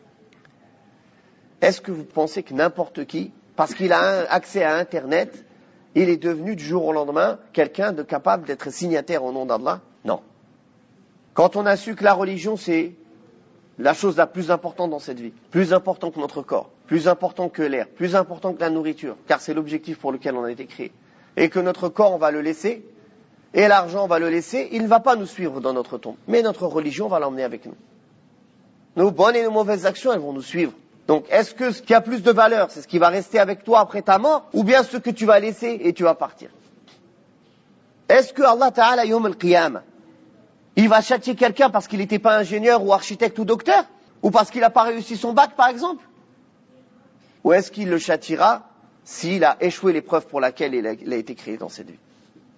Est-ce que vous pensez que n'importe qui, parce qu'il a accès à Internet, il est devenu du jour au lendemain quelqu'un de capable d'être signataire au nom d'Allah? Non. Quand on a su que la religion, c'est la chose la plus importante dans cette vie, plus important que notre corps, plus important que l'air, plus important que la nourriture, car c'est l'objectif pour lequel on a été créé, et que notre corps, on va le laisser, et l'argent, on va le laisser, il ne va pas nous suivre dans notre tombe, mais notre religion va l'emmener avec nous. Nos bonnes et nos mauvaises actions, elles vont nous suivre. Donc, est-ce que ce qui a plus de valeur, c'est ce qui va rester avec toi après ta mort, ou bien ce que tu vas laisser et tu vas partir? Est-ce que Allah Ta'ala, Yawm al-Qiyamah, il va châtier quelqu'un parce qu'il n'était pas ingénieur ou architecte ou docteur? Ou parce qu'il n'a pas réussi son bac, par exemple? Ou est-ce qu'il le châtiera s'il a échoué l'épreuve pour laquelle il a été créé dans cette vie?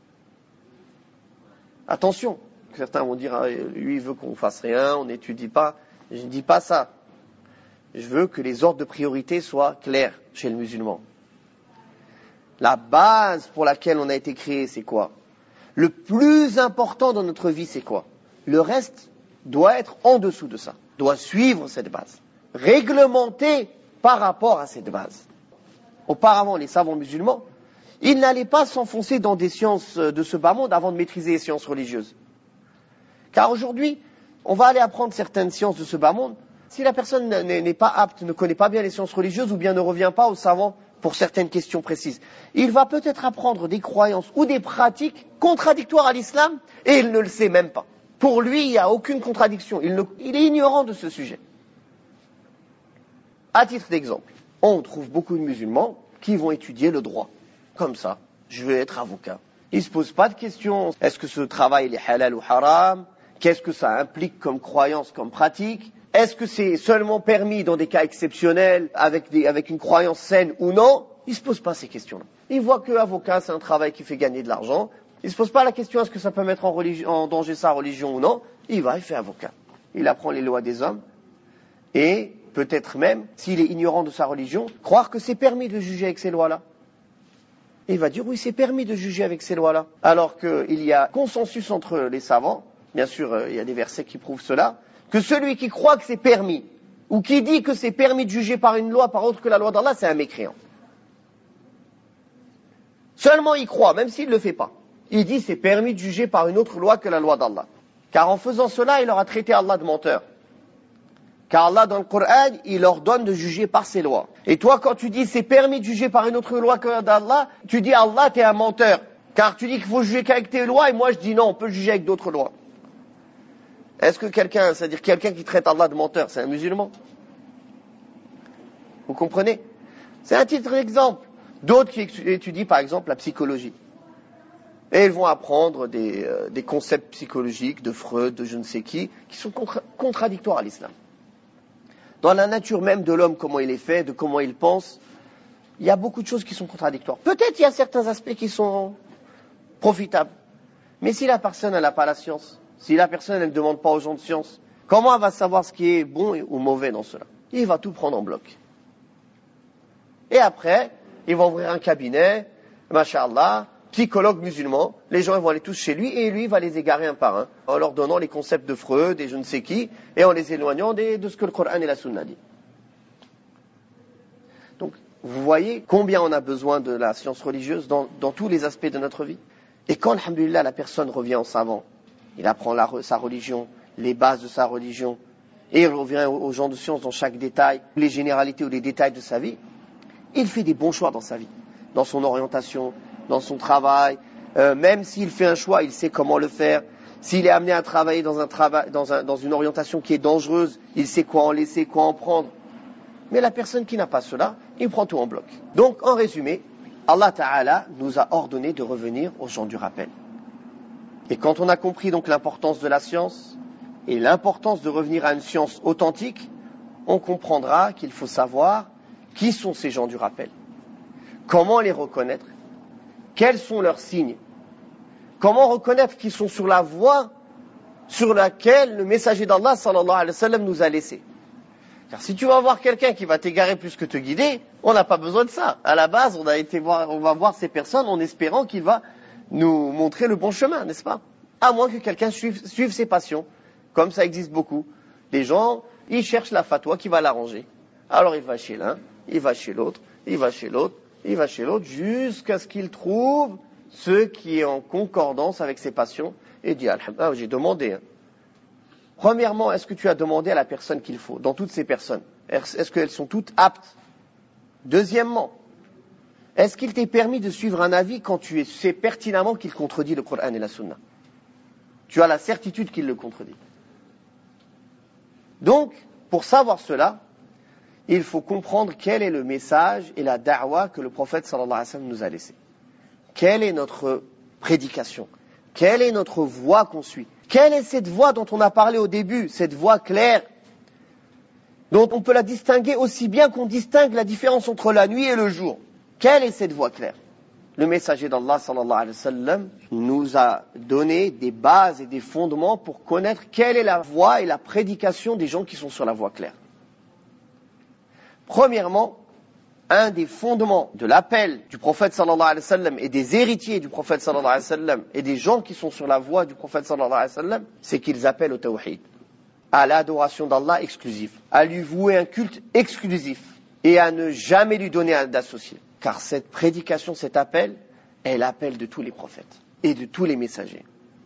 Attention, certains vont dire, lui il veut qu'on fasse rien, on n'étudie pas. Je ne dis pas ça. Je veux que les ordres de priorité soient clairs chez le musulman. La base pour laquelle on a été créé, c'est quoi? Le plus important dans notre vie, c'est quoi? Le reste doit être en dessous de ça, doit suivre cette base, réglementé par rapport à cette base. Auparavant, les savants musulmans, ils n'allaient pas s'enfoncer dans des sciences de ce bas monde avant de maîtriser les sciences religieuses. Car aujourd'hui, on va aller apprendre certaines sciences de ce bas monde. Si la personne n'est pas apte, ne connaît pas bien les sciences religieuses ou bien ne revient pas aux savants pour certaines questions précises, il va peut-être apprendre des croyances ou des pratiques contradictoires à l'islam et il ne le sait même pas. Pour lui, il n'y a aucune contradiction. Il est ignorant de ce sujet. À titre d'exemple, on trouve beaucoup de musulmans qui vont étudier le droit. Comme ça, je veux être avocat. Ils ne se posent pas de questions. Est-ce que ce travail il est halal ou haram? Qu'est-ce que ça implique comme croyance, comme pratique? Est-ce que c'est seulement permis dans des cas exceptionnels, avec une croyance saine ou non? Ils ne se posent pas ces questions-là. Ils voient que avocat, c'est un travail qui fait gagner de l'argent. Ils ne se posent pas la question, est-ce que ça peut mettre en danger sa religion ou non? Il fait avocat. Il apprend les lois des hommes. Et peut-être même, s'il est ignorant de sa religion, croire que c'est permis de juger avec ces lois-là. Et il va dire, oui, c'est permis de juger avec ces lois-là. Alors qu'il y a consensus entre les savants, bien sûr, il y a des versets qui prouvent cela, que celui qui croit que c'est permis, ou qui dit que c'est permis de juger par une loi par autre que la loi d'Allah, c'est un mécréant. Seulement il croit, même s'il ne le fait pas. Il dit c'est permis de juger par une autre loi que la loi d'Allah. Car en faisant cela, il aura traité Allah de menteur. Car Allah, dans le Coran, il ordonne de juger par ses lois. Et toi, quand tu dis c'est permis de juger par une autre loi que d'Allah, tu dis Allah, t'es un menteur. Car tu dis qu'il faut juger qu'avec tes lois, et moi je dis non, on peut juger avec d'autres lois. Est-ce que c'est-à-dire quelqu'un qui traite Allah de menteur, c'est un musulman? Vous comprenez? C'est un titre d'exemple. D'autres qui étudient par exemple la psychologie. Et ils vont apprendre des concepts psychologiques de Freud, de je ne sais qui sont contradictoires à l'islam. Dans la nature même de l'homme, comment il est fait, de comment il pense, il y a beaucoup de choses qui sont contradictoires. Peut-être il y a certains aspects qui sont profitables. Mais si la personne n'a pas la science, Si la personne ne demande pas aux gens de science, comment elle va savoir ce qui est bon ou mauvais dans cela? Il va tout prendre en bloc. Et après, il va ouvrir un cabinet, masha'Allah, psychologue musulman, les gens vont aller tous chez lui et lui va les égarer un par un, en leur donnant les concepts de Freud et je ne sais qui, et en les éloignant de ce que le Coran et la Sunna dit. Donc, vous voyez combien on a besoin de la science religieuse dans tous les aspects de notre vie. Et quand, alhamdulillah, la personne revient en savant, il apprend sa religion, les bases de sa religion, et il revient aux gens de science dans chaque détail, les généralités ou les détails de sa vie, il fait des bons choix dans sa vie, dans son orientation, dans son travail. Même s'il fait un choix, il sait comment le faire. S'il est amené à travailler dans une orientation qui est dangereuse, il sait quoi en laisser, quoi en prendre. Mais la personne qui n'a pas cela, il prend tout en bloc. Donc, en résumé, Allah Ta'ala nous a ordonné de revenir au champ du rappel. Et quand on a compris donc l'importance de la science et l'importance de revenir à une science authentique, on comprendra qu'il faut savoir qui sont ces gens du rappel, comment les reconnaître, quels sont leurs signes, comment reconnaître qu'ils sont sur la voie sur laquelle le messager d'Allah sallallahu alayhi wa sallam nous a laissé. Car si tu vas voir quelqu'un qui va t'égarer plus que te guider, on n'a pas besoin de ça. À la base, on va voir ces personnes en espérant qu'il va nous montrer le bon chemin, n'est-ce pas? À moins que quelqu'un suive ses passions, comme ça existe beaucoup. Les gens, ils cherchent la fatwa qui va l'arranger. Alors il va chez l'un, il va chez l'autre, il va chez l'autre, il va chez l'autre, jusqu'à ce qu'il trouve ce qui est en concordance avec ses passions, et dit, alhamdulillah, j'ai demandé. Premièrement, est-ce que tu as demandé à la personne qu'il faut, dans toutes ces personnes? Est-ce qu'elles sont toutes aptes? Deuxièmement, est-ce qu'il t'est permis de suivre un avis quand tu sais pertinemment qu'il contredit le Coran et la Sunna? Tu as la certitude qu'il le contredit. Donc, pour savoir cela, il faut comprendre quel est le message et la da'wa que le prophète sallallahu alayhi wa sallam nous a laissé. Quelle est notre prédication? Quelle est notre voie qu'on suit? Quelle est cette voie dont on a parlé au début, cette voie claire, dont on peut la distinguer aussi bien qu'on distingue la différence entre la nuit et le jour? Quelle est cette voie claire? Le messager d'Allah sallallahu alayhi wa sallam nous a donné des bases et des fondements pour connaître quelle est la voie et la prédication des gens qui sont sur la voie claire. Premièrement, un des fondements de l'appel du prophète sallallahu alayhi wa sallam et des héritiers du prophète sallallahu alayhi wa sallam et des gens qui sont sur la voie du prophète sallallahu alayhi wa sallam, c'est qu'ils appellent au tawhid, à l'adoration d'Allah exclusive, à lui vouer un culte exclusif et à ne jamais lui donner d'associé. Car cette prédication, cet appel, est l'appel de tous les prophètes et de tous les messagers.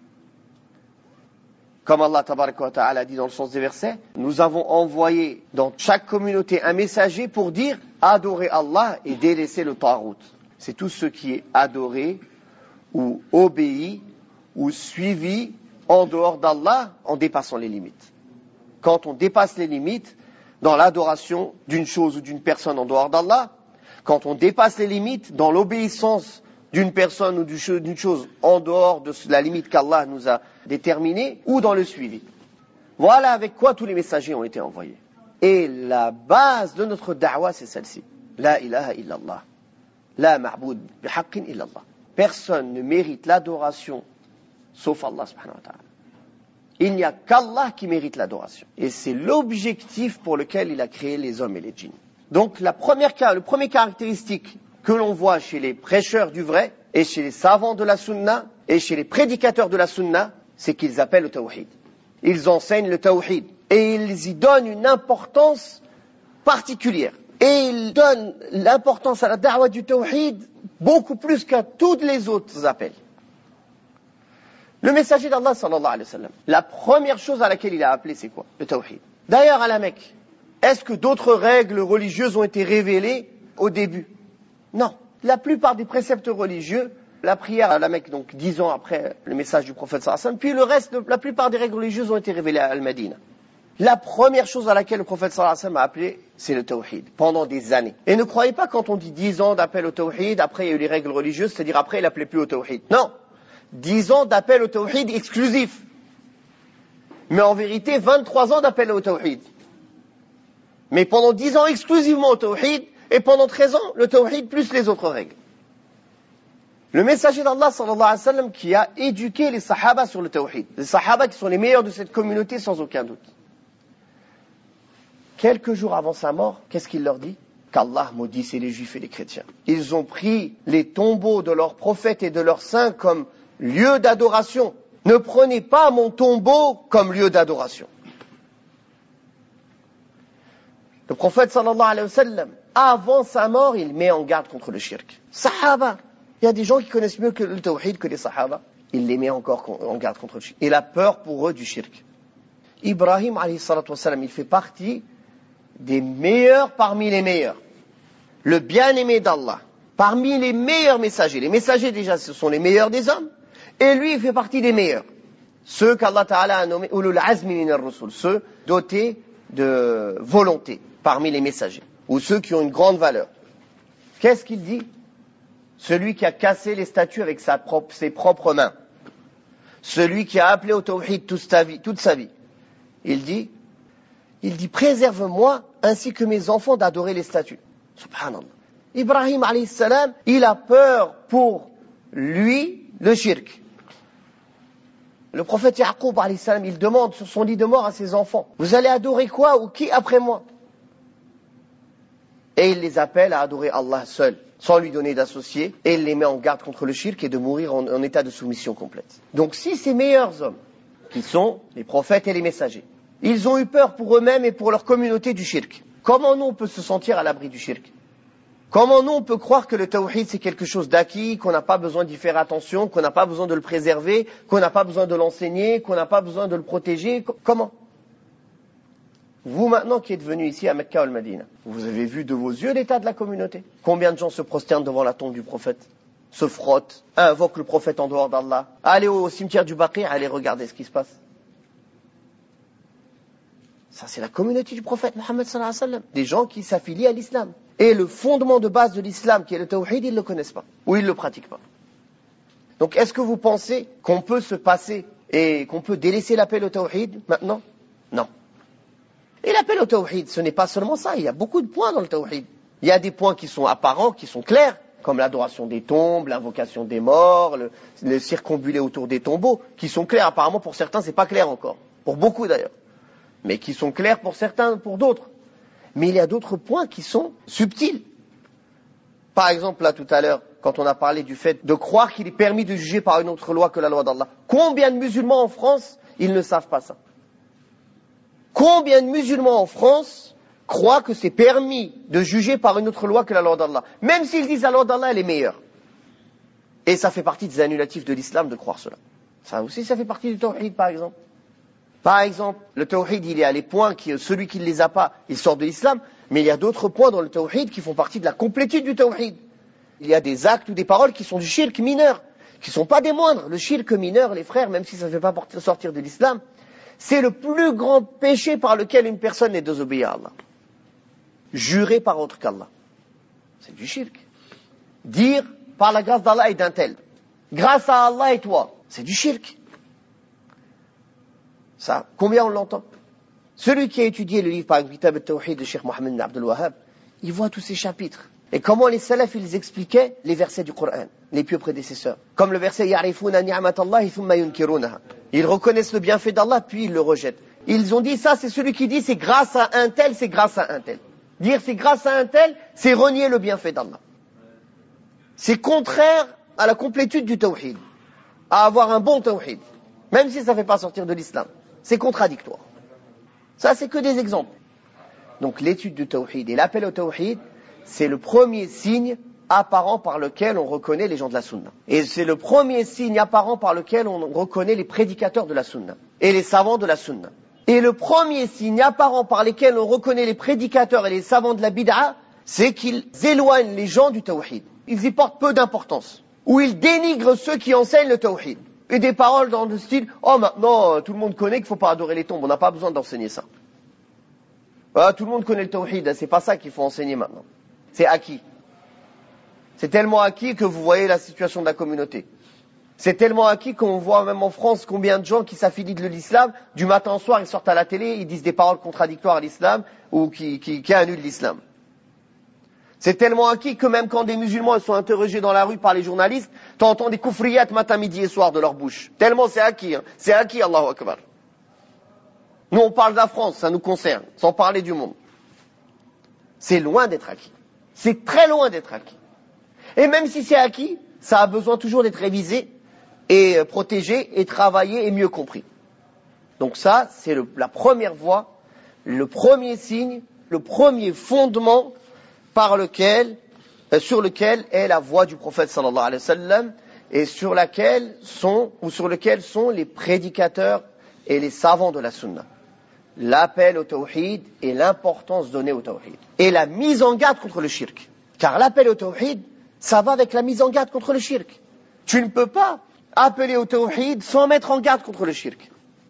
Comme Allah tabaraka wa ta'ala a dit dans le sens des versets, nous avons envoyé dans chaque communauté un messager pour dire adorer Allah et délaisser le tarout. C'est tout ce qui est adoré ou obéi ou suivi en dehors d'Allah en dépassant les limites. Quand on dépasse les limites dans l'adoration d'une chose ou d'une personne en dehors d'Allah, quand on dépasse les limites dans l'obéissance d'une personne ou d'une chose en dehors de la limite qu'Allah nous a déterminée, ou dans le suivi. Voilà avec quoi tous les messagers ont été envoyés. Et la base de notre da'wa, c'est celle-ci. La ilaha illallah. La ma'boud bihaqqin illallah. Personne ne mérite l'adoration sauf Allah subhanahu wa ta'ala. Il n'y a qu'Allah qui mérite l'adoration. Et c'est l'objectif pour lequel il a créé les hommes et les djinns. Donc le premier caractéristique que l'on voit chez les prêcheurs du vrai, et chez les savants de la sunna, et chez les prédicateurs de la sunna, c'est qu'ils appellent au tawhid. Ils enseignent le tawhid. Et ils y donnent une importance particulière. Et ils donnent l'importance à la da'wa du tawhid beaucoup plus qu'à tous les autres appels. Le messager d'Allah sallallahu alayhi wa sallam, la première chose à laquelle il a appelé, c'est quoi? Le tawhid. D'ailleurs, à la Mecque, est-ce que d'autres règles religieuses ont été révélées au début? Non. La plupart des préceptes religieux, la prière à la Mecque, donc 10 ans après le message du prophète sallallahu alayhi wa sallam, puis le reste, la plupart des règles religieuses ont été révélées à Al-Madina. La première chose à laquelle le prophète sallallahu alayhi wa sallam a appelé, c'est le tawhid, pendant des années. Et ne croyez pas quand on dit 10 ans d'appel au tawhid, après il y a eu les règles religieuses, c'est-à-dire après il n'appelait plus au tawhid. Non. 10 ans d'appel au tawhid exclusif. Mais en vérité, 23 ans d'appel au tawhid. Mais pendant 10 ans exclusivement au tawhid, et pendant 13 ans, le tawhid plus les autres règles. Le messager d'Allah sallallahu alayhi wa sallam qui a éduqué les sahaba sur le tawhid. Les sahaba qui sont les meilleurs de cette communauté sans aucun doute. Quelques jours avant sa mort, qu'est-ce qu'il leur dit? Qu'Allah maudisse les juifs et les chrétiens. Ils ont pris les tombeaux de leurs prophètes et de leurs saints comme lieu d'adoration. Ne prenez pas mon tombeau comme lieu d'adoration. Le prophète sallallahu alayhi wa sallam, avant sa mort, il met en garde contre le shirk. Sahaba, il y a des gens qui connaissent mieux que le tawhid que les sahaba. Il les met encore en garde contre le shirk. Il a peur pour eux du shirk. Ibrahim alayhi salatu wa sallam, il fait partie des meilleurs parmi les meilleurs. Le bien-aimé d'Allah, parmi les meilleurs messagers. Les messagers déjà, ce sont les meilleurs des hommes. Et lui, il fait partie des meilleurs. Ceux qu'Allah Ta'ala a nommés ulul azmi min ar-rusul, ceux dotés de volonté parmi les messagers, ou ceux qui ont une grande valeur. Qu'est-ce qu'il dit? Celui qui a cassé les statues avec ses propres mains. Celui qui a appelé au tawhid toute sa vie. Il dit, préserve-moi ainsi que mes enfants d'adorer les statues. Subhanallah. Ibrahim alayhi salam, il a peur pour lui le shirk. Le prophète Yaqub alayhi salam, il demande sur son lit de mort à ses enfants, vous allez adorer quoi ou qui après moi? Et il les appelle à adorer Allah seul, sans lui donner d'associés, et il les met en garde contre le shirk et de mourir en état de soumission complète. Donc si ces meilleurs hommes, qui sont les prophètes et les messagers, ils ont eu peur pour eux-mêmes et pour leur communauté du shirk, comment nous on peut se sentir à l'abri du shirk? Comment nous on peut croire que le tawhid c'est quelque chose d'acquis, qu'on n'a pas besoin d'y faire attention, qu'on n'a pas besoin de le préserver, qu'on n'a pas besoin de l'enseigner, qu'on n'a pas besoin de le protéger? Comment? Vous maintenant qui êtes venus ici à Mecca ou al-Madina, vous avez vu de vos yeux l'état de la communauté. Combien de gens se prosternent devant la tombe du prophète, se frottent, invoquent le prophète en dehors d'Allah? Allez au cimetière du Baqi', allez regarder ce qui se passe. Ça, c'est la communauté du prophète Mohammed sallallahu alayhi wa sallam. Des gens qui s'affilient à l'islam. Et le fondement de base de l'islam, qui est le tawhid, ils ne le connaissent pas. Ou ils ne le pratiquent pas. Donc, est-ce que vous pensez qu'on peut se passer et qu'on peut délaisser l'appel au tawhid maintenant? Non. Et l'appel au tawhid, ce n'est pas seulement ça. Il y a beaucoup de points dans le tawhid. Il y a des points qui sont apparents, qui sont clairs, comme l'adoration des tombes, l'invocation des morts, le circumambulé autour des tombeaux, qui sont clairs. Apparemment, pour certains, c'est pas clair encore. Pour beaucoup d'ailleurs. Mais qui sont clairs pour certains, pour d'autres. Mais il y a d'autres points qui sont subtils. Par exemple, là, tout à l'heure, quand on a parlé du fait de croire qu'il est permis de juger par une autre loi que la loi d'Allah. Combien de musulmans en France, ils ne savent pas ça? Combien de musulmans en France croient que c'est permis de juger par une autre loi que la loi d'Allah? Même s'ils disent la loi d'Allah, elle est meilleure. Et ça fait partie des annulatifs de l'islam de croire cela. Ça aussi, ça fait partie du tawhid, par exemple. Par exemple, le tawhid, il y a les points qui, celui qui ne les a pas, il sort de l'islam, mais il y a d'autres points dans le tawhid qui font partie de la complétude du tawhid. Il y a des actes ou des paroles qui sont du shirk mineur, qui ne sont pas des moindres. Le shirk mineur, les frères, même si ça ne fait pas sortir de l'islam, c'est le plus grand péché par lequel une personne est désobéie à Allah. Jurer par autre qu'Allah. C'est du shirk. Dire, par la grâce d'Allah et d'un tel. Grâce à Allah et toi. C'est du shirk. Ça, combien on l'entend? Celui qui a étudié le livre par exemple Kitab al-Tawhid de Cheikh Mohammed Abdel Wahhab, il voit tous ces chapitres. Et comment les salafs, ils expliquaient les versets du Coran, les pieux prédécesseurs. Comme le verset Ya'rifuna ni'matallahi thumma yunkirunaha. Ils reconnaissent le bienfait d'Allah, puis ils le rejettent. Ils ont dit ça, c'est celui qui dit c'est grâce à un tel, c'est grâce à un tel. Dire c'est grâce à un tel, c'est renier le bienfait d'Allah. C'est contraire à la complétude du tawhid. À avoir un bon tawhid. Même si ça ne fait pas sortir de l'islam. C'est contradictoire. Ça, c'est que des exemples. Donc, l'étude du tawhid et l'appel au tawhid, c'est le premier signe apparent par lequel on reconnaît les gens de la sunna. Et c'est le premier signe apparent par lequel on reconnaît les prédicateurs de la sunna et les savants de la sunna. Et le premier signe apparent par lequel on reconnaît les prédicateurs et les savants de la bid'a, c'est qu'ils éloignent les gens du tawhid. Ils y portent peu d'importance. Ou ils dénigrent ceux qui enseignent le tawhid. Et des paroles dans le style « Oh, maintenant, tout le monde connaît qu'il ne faut pas adorer les tombes, on n'a pas besoin d'enseigner ça. » Tout le monde connaît le tawhid, c'est pas ça qu'il faut enseigner maintenant. C'est acquis. C'est tellement acquis que vous voyez la situation de la communauté. C'est tellement acquis qu'on voit même en France combien de gens qui s'affilient de l'islam, du matin au soir, ils sortent à la télé, ils disent des paroles contradictoires à l'islam ou qui annulent l'islam. C'est tellement acquis que même quand des musulmans sont interrogés dans la rue par les journalistes, tu entends des koufriyat matin, midi et soir de leur bouche. Tellement c'est acquis. C'est acquis, Allahu Akbar. Nous, on parle de la France, ça nous concerne, sans parler du monde. C'est loin d'être acquis. C'est très loin d'être acquis. Et même si c'est acquis, ça a besoin toujours d'être révisé et protégé et travaillé et mieux compris. Donc ça, c'est la première voie, le premier signe, le premier fondement sur lequel est la voie du prophète sallallahu alayhi wa sallam et sur lequel sont les prédicateurs et les savants de la sunna. L'appel au tawhid et l'importance donnée au tawhid. Et la mise en garde contre le shirk. Car l'appel au tawhid, ça va avec la mise en garde contre le shirk. Tu ne peux pas appeler au tawhid sans mettre en garde contre le shirk.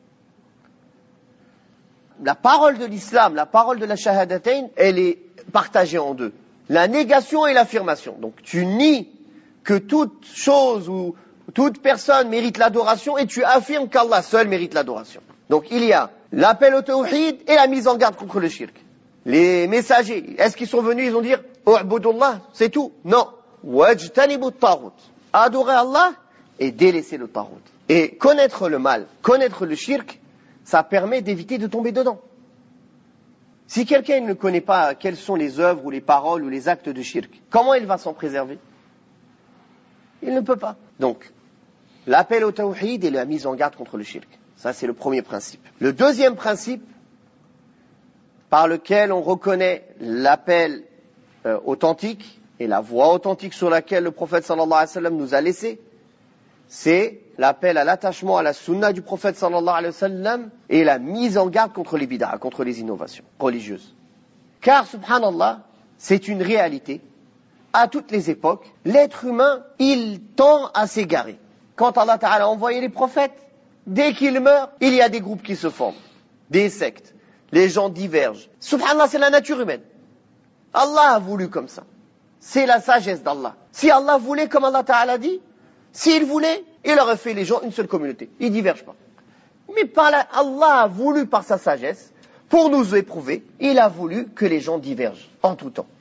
La parole de l'islam, la parole de la shahadatayn, elle est partagée en deux. La négation et l'affirmation. Donc tu nies que toute chose ou toute personne mérite l'adoration et tu affirmes qu'Allah seul mérite l'adoration. Donc il y a l'appel au tawhid et la mise en garde contre le shirk. Les messagers, est-ce qu'ils sont venus, ils ont dit « U'budullah », c'est tout? Non. « Wajtanibu at-taghut ». Adorer Allah et délaisser le taghut. Et connaître le mal, connaître le shirk, ça permet d'éviter de tomber dedans. Si quelqu'un ne connaît pas quelles sont les œuvres ou les paroles ou les actes de shirk, comment il va s'en préserver? Il ne peut pas. Donc, l'appel au tawhid et la mise en garde contre le shirk. Ça, c'est le premier principe. Le deuxième principe, par lequel on reconnaît l'appel authentique et la voie authentique sur laquelle le prophète sallallahu alayhi wa sallam nous a laissé, c'est l'appel à l'attachement à la sunna du prophète sallallahu alayhi wa sallam et la mise en garde contre les bid'ah, contre les innovations religieuses. Car, subhanallah, c'est une réalité. À toutes les époques, l'être humain, il tend à s'égarer. Quand Allah Ta'ala a envoyé les prophètes, dès qu'ils meurent, il y a des groupes qui se forment, des sectes, les gens divergent. Subhanallah, c'est la nature humaine. Allah a voulu comme ça. C'est la sagesse d'Allah. Si Allah voulait, comme Allah Ta'ala dit, s'il voulait, il aurait fait les gens une seule communauté. Ils ne divergent pas. Mais Allah a voulu par sa sagesse, pour nous éprouver, il a voulu que les gens divergent en tout temps.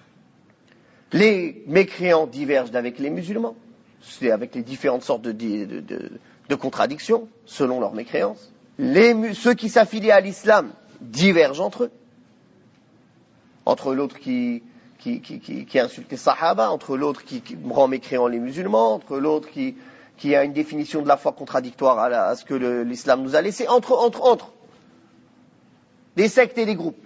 Les mécréants divergent avec les musulmans, c'est avec les différentes sortes de contradictions, selon leur mécréance. Ceux qui s'affilient à l'islam divergent entre eux. Entre l'autre qui insulte les sahaba, entre l'autre qui rend mécréant les musulmans, entre l'autre qui a une définition de la foi contradictoire à ce que l'islam nous a laissé, entre des sectes et des groupes.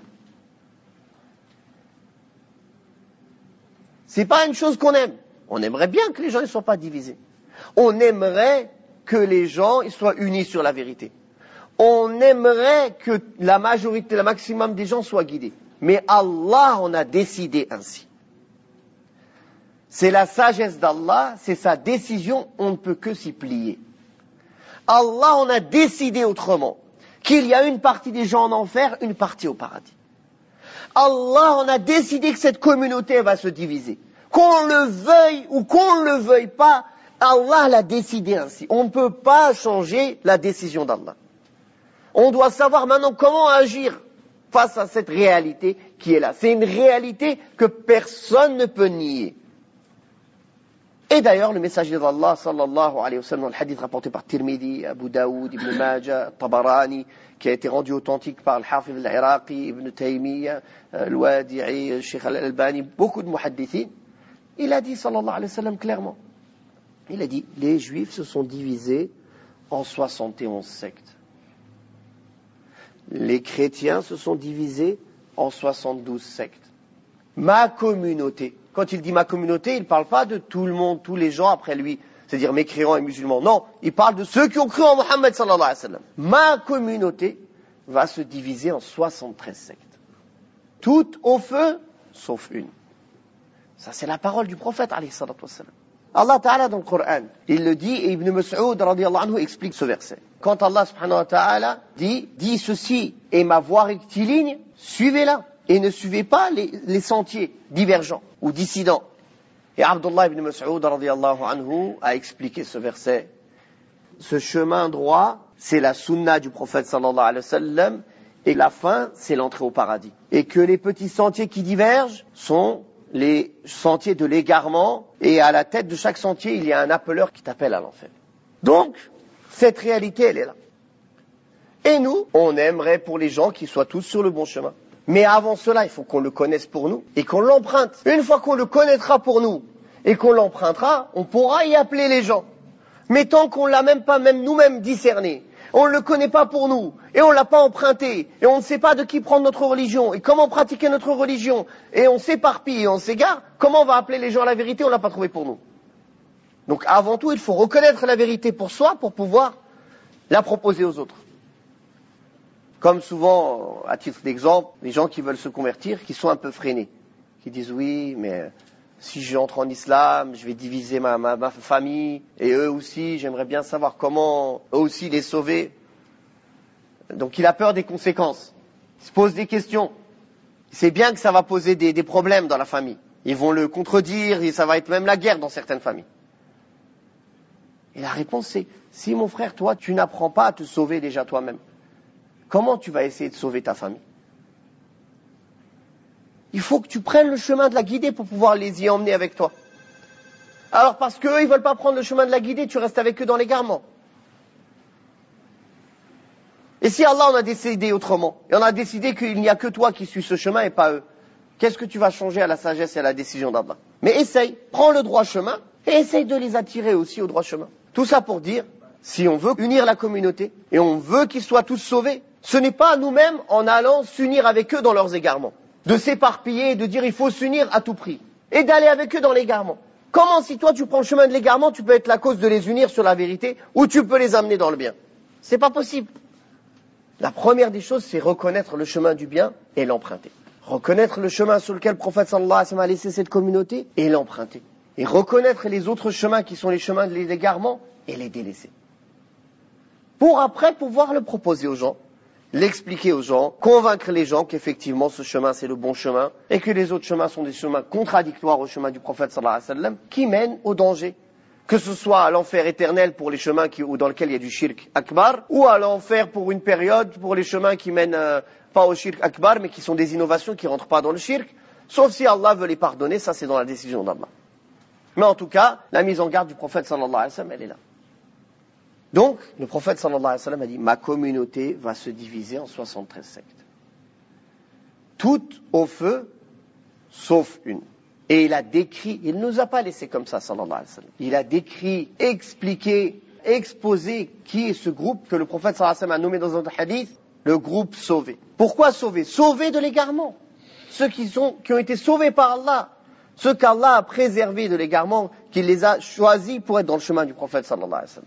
C'est pas une chose qu'on aime. On aimerait bien que les gens ne soient pas divisés. On aimerait que les gens soient unis sur la vérité. On aimerait que la majorité, le maximum des gens soient guidés. Mais Allah en a décidé ainsi. C'est la sagesse d'Allah, c'est sa décision, on ne peut que s'y plier. Allah en a décidé autrement, qu'il y a une partie des gens en enfer, une partie au paradis. Allah en a décidé que cette communauté va se diviser. Qu'on le veuille ou qu'on ne le veuille pas, Allah l'a décidé ainsi. On ne peut pas changer la décision d'Allah. On doit savoir maintenant comment agir face à cette réalité qui est là. C'est une réalité que personne ne peut nier. Et d'ailleurs, le messager d'Allah, sallallahu alayhi wa sallam, dans le hadith rapporté par Tirmidhi, Abu Daoud, Ibn Majah, Tabarani, qui a été rendu authentique par le Hafiz al-Iraqi, Ibn Taymiyyah, al-Wadi'i, Sheikh al-Albani, beaucoup de muhaddithin, il a dit, sallallahu alayhi wa sallam, clairement, il a dit, les Juifs se sont divisés en 71 sectes. Les chrétiens se sont divisés en 72 sectes. Ma communauté. Quand il dit ma communauté, il ne parle pas de tout le monde, tous les gens après lui, c'est-à-dire mécréants et musulmans. Non, il parle de ceux qui ont cru en Mohammed sallallahu alayhi wa sallam. Ma communauté va se diviser en 73 sectes. Toutes au feu, sauf une. Ça, c'est la parole du prophète alayhi salatu wa sallam. Allah Ta'ala dans le Coran, il le dit, et Ibn Mas'ud radiyallahu anhu explique ce verset. Quand Allah subhanahu wa ta'ala dit ceci est ma voie rectiligne, suivez-la. Et ne suivez pas les sentiers divergents ou dissidents. Et Abdullah ibn Mas'ud radiyallahu anhu a expliqué ce verset. Ce chemin droit, c'est la sunna du prophète sallallahu alayhi wa sallam, et la fin, c'est l'entrée au paradis. Et que les petits sentiers qui divergent sont les sentiers de l'égarement, et à la tête de chaque sentier, il y a un appeleur qui t'appelle à l'enfer. Donc, cette réalité, elle est là. Et nous, on aimerait pour les gens qu'ils soient tous sur le bon chemin. Mais avant cela, il faut qu'on le connaisse pour nous et qu'on l'emprunte. Une fois qu'on le connaîtra pour nous et qu'on l'empruntera, on pourra y appeler les gens. Mais tant qu'on l'a même pas, même nous-mêmes discerné, on ne le connaît pas pour nous, et on ne l'a pas emprunté, et on ne sait pas de qui prendre notre religion, et comment pratiquer notre religion, et on s'éparpille et on s'égare, comment on va appeler les gens à la vérité, on ne l'a pas trouvé pour nous. Donc avant tout, il faut reconnaître la vérité pour soi, pour pouvoir la proposer aux autres. Comme souvent, à titre d'exemple, les gens qui veulent se convertir, qui sont un peu freinés, qui disent oui, mais si j'entre en islam, je vais diviser ma famille, et eux aussi, j'aimerais bien savoir comment eux aussi les sauver. Donc il a peur des conséquences, il se pose des questions. Il sait bien que ça va poser des problèmes dans la famille. Ils vont le contredire, et ça va être même la guerre dans certaines familles. Et la réponse c'est, si mon frère, toi, tu n'apprends pas à te sauver déjà toi-même, comment tu vas essayer de sauver ta famille? Il faut que tu prennes le chemin de la guidée pour pouvoir les y emmener avec toi. Alors parce qu'eux, ils veulent pas prendre le chemin de la guidée, tu restes avec eux dans l'égarement. Et si Allah en a décidé autrement, et on a décidé qu'il n'y a que toi qui suis ce chemin et pas eux, qu'est-ce que tu vas changer à la sagesse et à la décision d'Allah? Mais essaye, prends le droit chemin, et essaye de les attirer aussi au droit chemin. Tout ça pour dire, si on veut unir la communauté, et on veut qu'ils soient tous sauvés, ce n'est pas nous-mêmes en allant s'unir avec eux dans leurs égarements, de s'éparpiller et de dire il faut s'unir à tout prix, et d'aller avec eux dans l'égarement. Comment si toi tu prends le chemin de l'égarement, tu peux être la cause de les unir sur la vérité, ou tu peux les amener dans le bien? C'est pas possible. La première des choses, c'est reconnaître le chemin du bien et l'emprunter. Reconnaître le chemin sur lequel le prophète sallallahu alayhi wa sallam a laissé cette communauté et l'emprunter. Et reconnaître les autres chemins qui sont les chemins de l'égarement et les délaisser. Pour après pouvoir le proposer aux gens, l'expliquer aux gens, convaincre les gens qu'effectivement ce chemin c'est le bon chemin et que les autres chemins sont des chemins contradictoires au chemin du prophète sallallahu alayhi wa sallam qui mènent au danger. Que ce soit à l'enfer éternel pour les chemins dans lesquels il y a du shirk akbar, ou à l'enfer pour une période pour les chemins qui mènent pas au shirk akbar, mais qui sont des innovations qui ne rentrent pas dans le shirk, sauf si Allah veut les pardonner, ça c'est dans la décision d'Allah. Mais en tout cas, la mise en garde du prophète sallallahu alayhi wa sallam, elle est là. Donc, le prophète sallallahu alayhi wa sallam a dit, ma communauté va se diviser en 73 sectes. Toutes au feu, sauf une. Et il a décrit, il ne nous a pas laissé comme ça, sallallahu alayhi wa sallam. Il a décrit, expliqué, exposé qui est ce groupe que le prophète sallallahu alayhi wa sallam a nommé dans un hadith, le groupe sauvé. Pourquoi sauvé? Sauvé de l'égarement. Ceux qui ont été sauvés par Allah. Ceux qu'Allah a préservés de l'égarement, qu'il les a choisis pour être dans le chemin du prophète sallallahu alayhi wa sallam.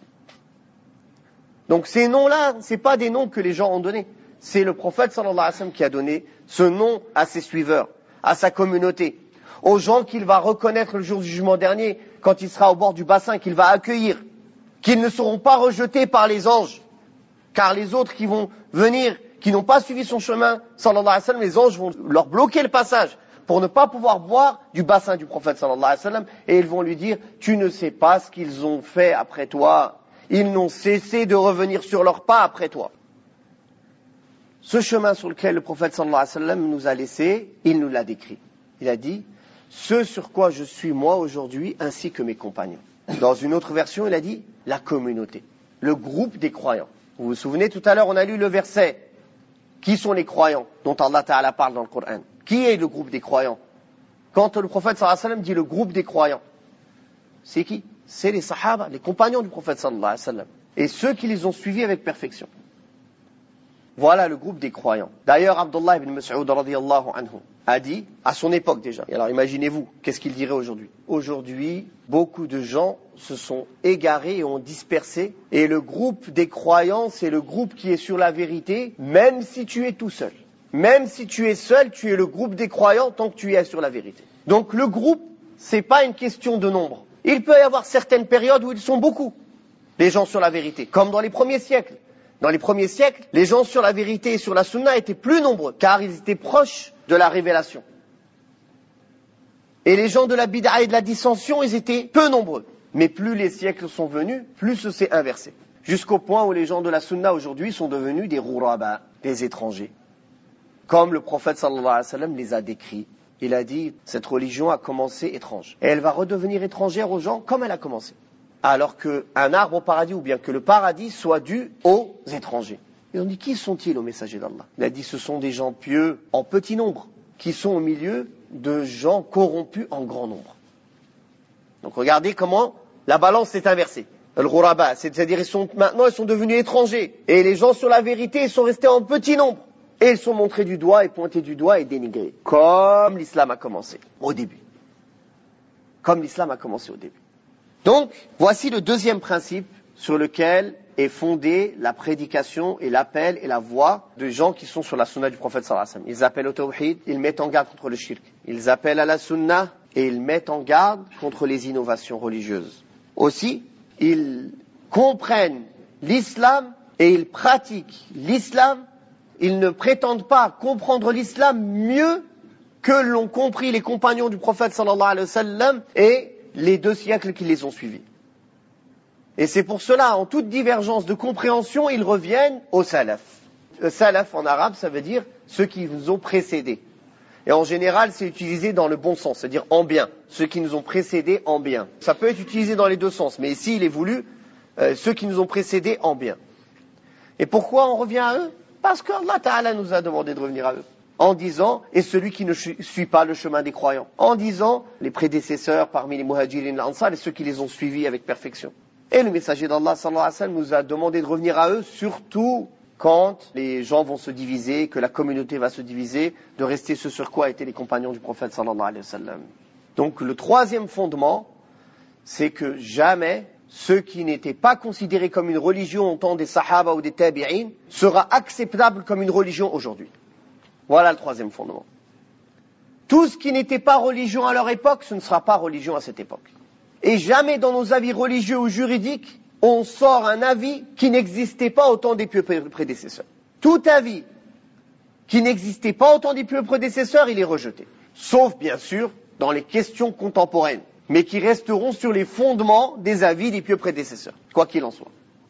Donc ces noms-là, c'est pas des noms que les gens ont donnés. C'est le prophète sallallahu alayhi wa sallam qui a donné ce nom à ses suiveurs, à sa communauté. Aux gens qu'il va reconnaître le jour du jugement dernier, quand il sera au bord du bassin, qu'il va accueillir, qu'ils ne seront pas rejetés par les anges, car les autres qui vont venir, qui n'ont pas suivi son chemin, sallallahu alayhi wa sallam, les anges vont leur bloquer le passage, pour ne pas pouvoir boire du bassin du prophète sallallahu alayhi wa sallam, et ils vont lui dire, tu ne sais pas ce qu'ils ont fait après toi, ils n'ont cessé de revenir sur leurs pas après toi. Ce chemin sur lequel le prophète sallallahu alayhi wa sallam nous a laissé, il nous l'a décrit. Il a dit, ce sur quoi je suis moi aujourd'hui, ainsi que mes compagnons. Dans une autre version, il a dit, la communauté, le groupe des croyants. Vous vous souvenez, tout à l'heure, on a lu le verset, qui sont les croyants, dont Allah Ta'ala parle dans le Coran. Qui est le groupe des croyants? Quand le prophète sallallahu alayhi wa sallam dit le groupe des croyants, c'est qui? C'est les sahaba, les compagnons du prophète sallallahu alayhi wa sallam. Et ceux qui les ont suivis avec perfection. Voilà le groupe des croyants. D'ailleurs, Abdullah ibn Mas'ud radiyallahu anhu a dit, à son époque déjà, et alors imaginez-vous, qu'est-ce qu'il dirait aujourd'hui? Aujourd'hui, beaucoup de gens se sont égarés et ont dispersé, et le groupe des croyants, c'est le groupe qui est sur la vérité, même si tu es tout seul. Même si tu es seul, tu es le groupe des croyants tant que tu es sur la vérité. Donc le groupe, c'est pas une question de nombre. Il peut y avoir certaines périodes où ils sont beaucoup, les gens sur la vérité, comme dans les premiers siècles. Dans les premiers siècles, les gens sur la vérité et sur la sunna étaient plus nombreux, car ils étaient proches de la révélation. Et les gens de la bid'a et de la dissension, ils étaient peu nombreux. Mais plus les siècles sont venus, plus ce s'est inversé. Jusqu'au point où les gens de la sunna aujourd'hui sont devenus des ghuraba, des étrangers. Comme le prophète sallallahu alayhi wa sallam les a décrits Il a dit, cette religion a commencé étrange. Et elle va redevenir étrangère aux gens comme elle a commencé. Alors qu'un arbre au paradis, ou bien que le paradis soit dû aux étrangers. Ils ont dit, qui sont-ils aux messagers d'Allah? Il a dit, ce sont des gens pieux en petit nombre, qui sont au milieu de gens corrompus en grand nombre. Donc regardez comment la balance s'est inversée. Al-Ghuraba, c'est-à-dire maintenant ils sont devenus étrangers. Et les gens sur la vérité, ils sont restés en petit nombre. Et ils sont montrés du doigt et pointés du doigt et dénigrés. Comme l'islam a commencé au début. Comme l'islam a commencé au début. Donc, voici le deuxième principe sur lequel est fondée la prédication et l'appel et la voix de gens qui sont sur la sunna du prophète sallallahu alayhi wa sallam. Ils appellent au tawhid, ils mettent en garde contre le shirk. Ils appellent à la sunna et ils mettent en garde contre les innovations religieuses. Aussi, ils comprennent l'islam et ils pratiquent l'islam. Ils ne prétendent pas comprendre l'islam mieux que l'ont compris les compagnons du prophète sallallahu alayhi wa sallam et les 2 siècles qui les ont suivis. Et c'est pour cela, en toute divergence de compréhension, ils reviennent au salaf. Le salaf en arabe, ça veut dire ceux qui nous ont précédés. Et en général, c'est utilisé dans le bon sens, c'est-à-dire en bien. Ceux qui nous ont précédés en bien. Ça peut être utilisé dans les 2 sens, mais ici, il est voulu ceux qui nous ont précédés en bien. Et pourquoi on revient à eux? Parce qu'Allah Ta'ala nous a demandé de revenir à eux. En disant, et celui qui ne suit pas le chemin des croyants. En disant, les prédécesseurs parmi les muhajirin et les ansar et ceux qui les ont suivis avec perfection. Et le messager d'Allah sallallahu alayhi wa sallam nous a demandé de revenir à eux, surtout quand les gens vont se diviser, que la communauté va se diviser, de rester ce sur quoi étaient les compagnons du prophète sallallahu alayhi wa sallam. Donc le troisième fondement, c'est que jamais ce qui n'était pas considéré comme une religion au temps des sahaba ou des tabi'in sera acceptable comme une religion aujourd'hui. Voilà le troisième fondement. Tout ce qui n'était pas religion à leur époque, ce ne sera pas religion à cette époque. Et jamais dans nos avis religieux ou juridiques, on sort un avis qui n'existait pas au temps des pieux prédécesseurs. Tout avis qui n'existait pas au temps des pieux prédécesseurs, il est rejeté. Sauf, bien sûr, dans les questions contemporaines, mais qui resteront sur les fondements des avis des pieux prédécesseurs, quoi qu'il en soit.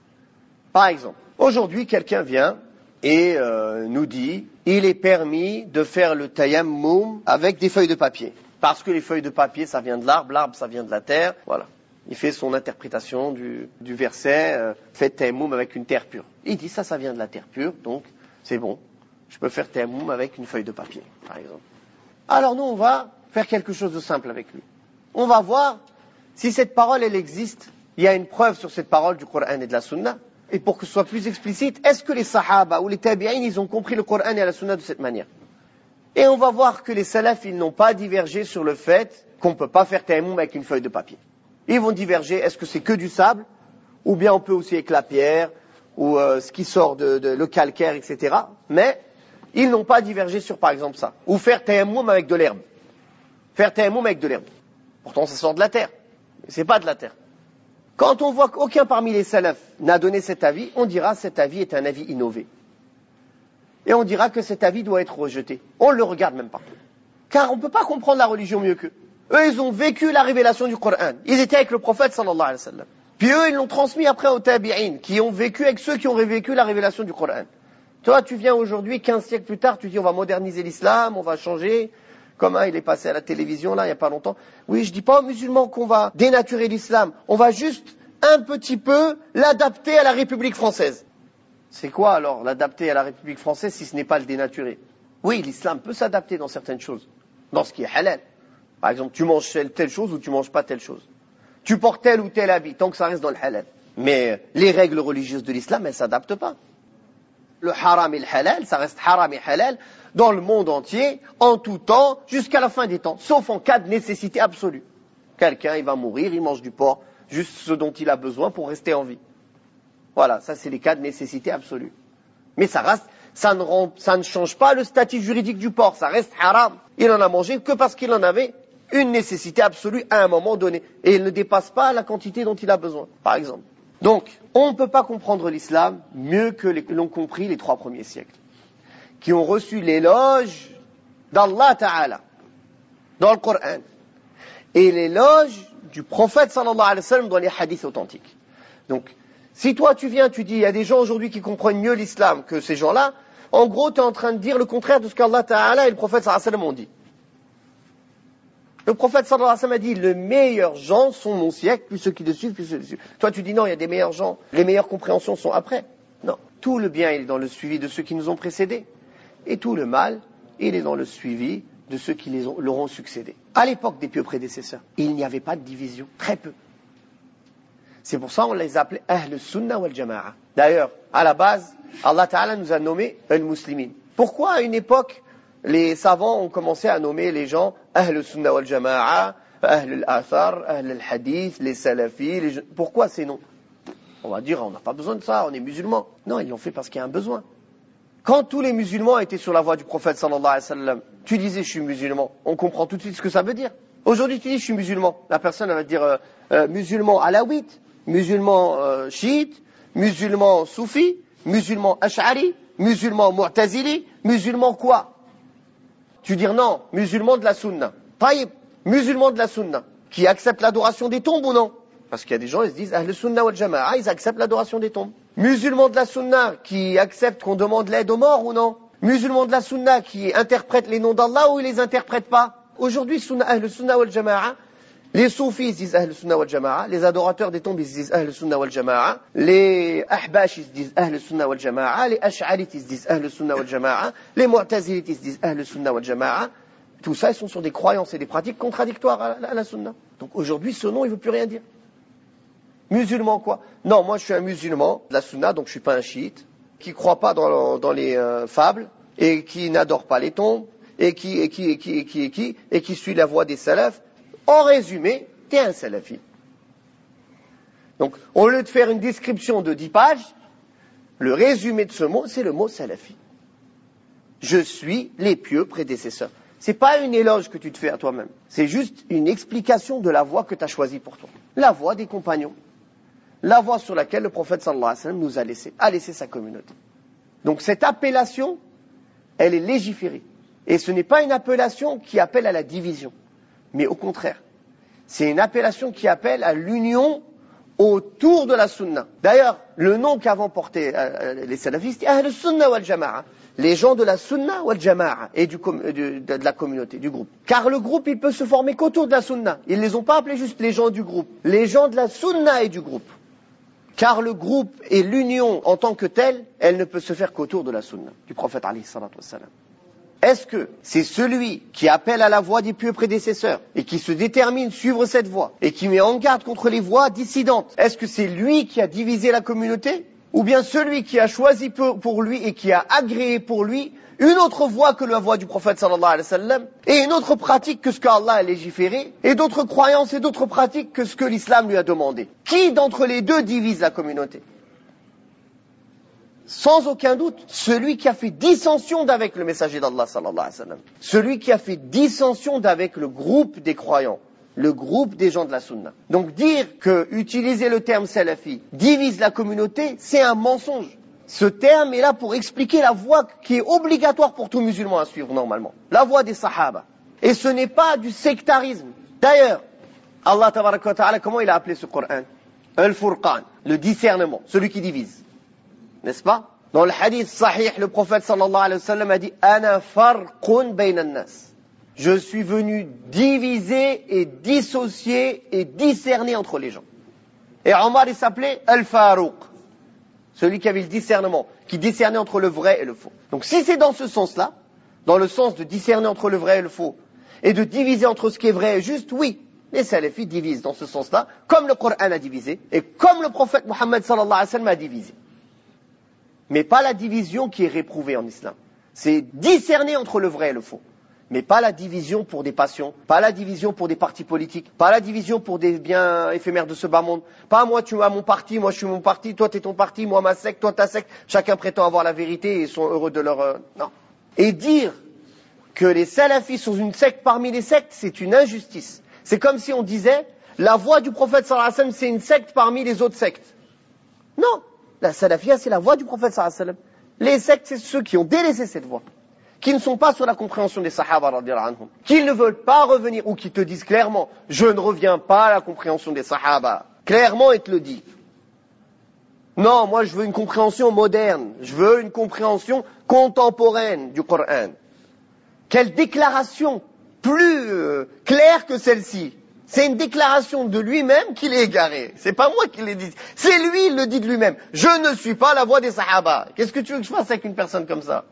Par exemple, aujourd'hui, quelqu'un vient et nous dit, il est permis de faire le tayammum avec des feuilles de papier. Parce que les feuilles de papier, ça vient de l'arbre, l'arbre, ça vient de la terre, voilà. Il fait son interprétation du verset, faites tayammum avec une terre pure. Il dit, ça vient de la terre pure, donc c'est bon. Je peux faire tayammum avec une feuille de papier, par exemple. Alors nous, on va faire quelque chose de simple avec lui. On va voir si cette parole, elle existe. Il y a une preuve sur cette parole du Coran et de la Sunna. Et pour que ce soit plus explicite, est-ce que les sahaba ou les tabi'in, ils ont compris le Coran et la Sunna de cette manière? Et on va voir que les salafs, ils n'ont pas divergé sur le fait qu'on ne peut pas faire tayammum avec une feuille de papier. Ils vont diverger, est-ce que c'est que du sable, ou bien on peut aussi avec la pierre, ou ce qui sort le calcaire, etc. Mais ils n'ont pas divergé sur, par exemple, ça. Ou faire tayammum avec de l'herbe. Faire tayammum avec de l'herbe. Pourtant, ça sort de la terre. Mais c'est pas de la terre. Quand on voit qu'aucun parmi les salafs n'a donné cet avis, on dira cet avis est un avis innové. Et on dira que cet avis doit être rejeté. On ne le regarde même pas. Car on ne peut pas comprendre la religion mieux qu'eux. Eux, ils ont vécu la révélation du Coran. Ils étaient avec le prophète sallallahu alayhi wa sallam. Puis eux, ils l'ont transmis après aux tabi'in, qui ont vécu avec ceux qui ont vécu la révélation du Coran. Toi, tu viens aujourd'hui, 15 siècles plus tard, tu dis on va moderniser l'islam, on va changer. Comme il est passé à la télévision, là, il n'y a pas longtemps. Oui, je dis pas aux musulmans qu'on va dénaturer l'islam. On va juste un petit peu l'adapter à la République française. C'est quoi alors, l'adapter à la République française si ce n'est pas le dénaturer? Oui, l'islam peut s'adapter dans certaines choses. Dans ce qui est halal. Par exemple, tu manges telle chose ou tu manges pas telle chose. Tu portes tel ou tel habit, tant que ça reste dans le halal. Mais les règles religieuses de l'islam, elles ne s'adaptent pas. Le haram et le halal, ça reste haram et halal dans le monde entier, en tout temps, jusqu'à la fin des temps, sauf en cas de nécessité absolue. Quelqu'un, il va mourir, il mange du porc, juste ce dont il a besoin pour rester en vie. Voilà, ça c'est les cas de nécessité absolue. Mais ça ne change pas le statut juridique du porc, ça reste haram. Il en a mangé que parce qu'il en avait une nécessité absolue à un moment donné. Et il ne dépasse pas la quantité dont il a besoin, par exemple. Donc, on ne peut pas comprendre l'islam mieux que l'ont compris les 3 premiers siècles, qui ont reçu l'éloge d'Allah Ta'ala dans le Coran et l'éloge du prophète sallallahu alayhi wa sallam dans les hadiths authentiques. Donc, si toi tu viens, tu dis, il y a des gens aujourd'hui qui comprennent mieux l'islam que ces gens-là, en gros tu es en train de dire le contraire de ce qu'Allah Ta'ala et le prophète sallallahu alayhi wa sallam ont dit. Le prophète sallallahu alayhi wa sallam a dit, les meilleurs gens sont mon siècle, puis ceux qui le suivent, puis ceux qui le suivent. Toi tu dis non, il y a des meilleurs gens, les meilleures compréhensions sont après. Non, tout le bien il est dans le suivi de ceux qui nous ont précédés. Et tout le mal, il est dans le suivi de ceux qui leur ont succédé. À l'époque des pieux prédécesseurs, il n'y avait pas de division, très peu. C'est pour ça qu'on les appelait Ahl Sunnah wal Jama'a. D'ailleurs, à la base, Allah Ta'ala nous a nommés Al-Muslimin. Pourquoi à une époque, les savants ont commencé à nommer les gens Ahl Sunnah wal Jama'a, Ahl al-Athar, Ahl al-Hadith, les Salafis, Pourquoi ces noms? On va dire, on n'a pas besoin de ça, on est musulmans. Non, ils l'ont fait parce qu'il y a un besoin. Quand tous les musulmans étaient sur la voie du prophète sallallahu alayhi wa sallam, tu disais je suis musulman, on comprend tout de suite ce que ça veut dire. Aujourd'hui tu dis je suis musulman, la personne elle va dire musulman alawite, musulman chiite, musulman soufi, musulman ash'ari, musulman mu'tazili, musulman quoi? Tu dis non, musulman de la sunna. Taïb, musulman de la sunna, qui accepte l'adoration des tombes ou non? Parce qu'il y a des gens, ils se disent Ahl Sunnah wal Jama'a, ils acceptent l'adoration des tombes. Musulmans de la Sunna qui acceptent qu'on demande l'aide aux morts ou non? Musulmans de la Sunna qui interprètent les noms d'Allah ou ils les interprètent pas? Aujourd'hui, Ahl Sunnah wal Jama'a, les soufis ils disent Ahl Sunnah wal Jama'a, les adorateurs des tombes ils disent Ahl Sunnah wal Jama'a, les ahbash ils disent Ahl Sunnah wal Jama'a, les ash'arites ils disent Ahl Sunnah wal Jama'a, les mu'tazilites ils disent Ahl Sunnah wal Jama'a. Tout ça, ils sont sur des croyances et des pratiques contradictoires à la Sunna. Donc aujourd'hui, ce nom, il ne veut plus rien dire. Musulman quoi? Non, moi je suis un musulman de la sunna, donc je suis pas un chiite, qui croit pas dans les fables, et qui n'adore pas les tombes, et qui suit la voie des salafs. En résumé, t'es un salafi. Donc, au lieu de faire une description de 10 pages, le résumé de ce mot, c'est le mot salafi. Je suis les pieux prédécesseurs. C'est pas une éloge que tu te fais à toi-même. C'est juste une explication de la voie que tu as choisie pour toi. La voie des compagnons. La voie sur laquelle le prophète sallallahu alayhi wa sallam nous a laissé sa communauté. Donc cette appellation, elle est légiférée. Et ce n'est pas une appellation qui appelle à la division. Mais au contraire, c'est une appellation qui appelle à l'union autour de la sunna. D'ailleurs, le nom qu'avant porté les salafistes, c'est Ahl Sunnah wal Jama'a. Les gens de la sunna wal Jama'a et de la communauté, du groupe. Car le groupe, il peut se former qu'autour de la sunna. Ils ne les ont pas appelés juste les gens du groupe. Les gens de la sunna et du groupe. Car le groupe et l'union en tant que telle, elle ne peut se faire qu'autour de la sunna, du prophète alayhi salatu wassalam. Est-ce que c'est celui qui appelle à la voie des pieux prédécesseurs et qui se détermine suivre cette voie et qui met en garde contre les voies dissidentes, est-ce que c'est lui qui a divisé la communauté? Ou bien celui qui a choisi pour lui et qui a agréé pour lui une autre voie que la voie du prophète sallallahu alayhi wa sallam, et une autre pratique que ce qu'Allah a légiféré, et d'autres croyances et d'autres pratiques que ce que l'islam lui a demandé. Qui d'entre les deux divise la communauté? Sans aucun doute, celui qui a fait dissension d'avec le messager d'Allah sallallahu alayhi wa sallam. Celui qui a fait dissension d'avec le groupe des croyants. Le groupe des gens de la sunna. Donc dire que utiliser le terme salafi divise la communauté, c'est un mensonge. Ce terme est là pour expliquer la voie qui est obligatoire pour tout musulman à suivre normalement. La voie des sahaba. Et ce n'est pas du sectarisme. D'ailleurs, Allah tabaraka wa ta'ala, comment il a appelé ce Coran? Al-Furqan, le discernement, celui qui divise. N'est-ce pas? Dans le hadith sahih, le prophète sallallahu alayhi wa sallam a dit Ana farqun bayna an-nas. Je suis venu diviser et dissocier et discerner entre les gens. Et Omar, il s'appelait Al-Farouq. Celui qui avait le discernement, qui discernait entre le vrai et le faux. Donc si c'est dans ce sens-là, dans le sens de discerner entre le vrai et le faux, et de diviser entre ce qui est vrai et juste, oui, les salafis divisent dans ce sens-là, comme le Coran a divisé, et comme le prophète Mohammed sallallahu alayhi wa sallam a divisé. Mais pas la division qui est réprouvée en islam. C'est discerner entre le vrai et le faux. Mais pas la division pour des passions, pas la division pour des partis politiques, pas la division pour des biens éphémères de ce bas monde. Pas moi tu as mon parti, moi je suis mon parti, toi tu es ton parti, moi ma secte, toi ta secte. Chacun prétend avoir la vérité et sont heureux de leur... Non. Et dire que les salafis sont une secte parmi les sectes, c'est une injustice. C'est comme si on disait, la voie du prophète sallallahu alayhi wa sallam, c'est une secte parmi les autres sectes. Non, la salafia c'est la voie du prophète sallallahu alayhi wa sallam. Les sectes c'est ceux qui ont délaissé cette voie. Qui ne sont pas sur la compréhension des sahaba radiyallahu anhum, qui ne veulent pas revenir, ou qui te disent clairement, je ne reviens pas à la compréhension des sahaba. Clairement, ils te le disent. Non, moi je veux une compréhension moderne, je veux une compréhension contemporaine du Coran. Quelle déclaration plus claire que celle-ci. C'est une déclaration de lui-même qu'il est égaré. C'est pas moi qui l'ai dit. C'est lui, il le dit de lui-même. Je ne suis pas la voix des sahaba. Qu'est-ce que tu veux que je fasse avec une personne comme ça?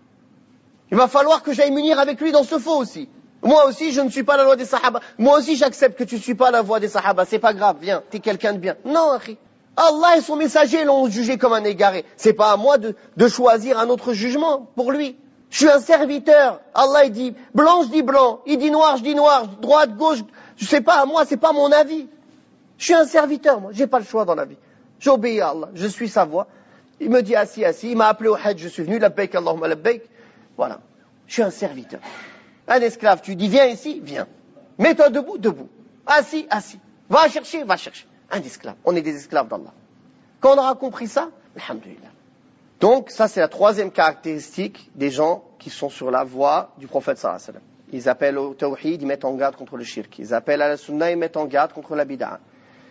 Il va falloir que j'aille m'unir avec lui dans ce faux aussi. Moi aussi, je ne suis pas la voix des sahaba. Moi aussi, j'accepte que tu ne suis pas la voix des sahaba. C'est pas grave, viens, t'es quelqu'un de bien. Non, akhi. Allah et son messager l'ont jugé comme un égaré. C'est pas à moi de choisir un autre jugement pour lui. Je suis un serviteur. Allah, il dit blanc, je dis blanc. Il dit noir, je dis noir. Droite, gauche, je sais pas, moi, c'est pas mon avis. Je suis un serviteur, moi. J'ai pas le choix dans la vie. J'obéis à Allah. Je suis sa voix. Il me dit assis. Il m'a appelé au hajj, je suis venu. Labbaik, Allahumma labbaik. Voilà. Je suis un serviteur. Un esclave, tu dis viens ici, viens. Mets-toi debout, debout. Assis. Va chercher. Un esclave. On est des esclaves d'Allah. Quand on aura compris ça, alhamdulillah. Donc, ça, c'est la troisième caractéristique des gens qui sont sur la voie du prophète sallallahu alayhi wa sallam. Ils appellent au tawhid, ils mettent en garde contre le shirk. Ils appellent à la sunna, ils mettent en garde contre la bid'a.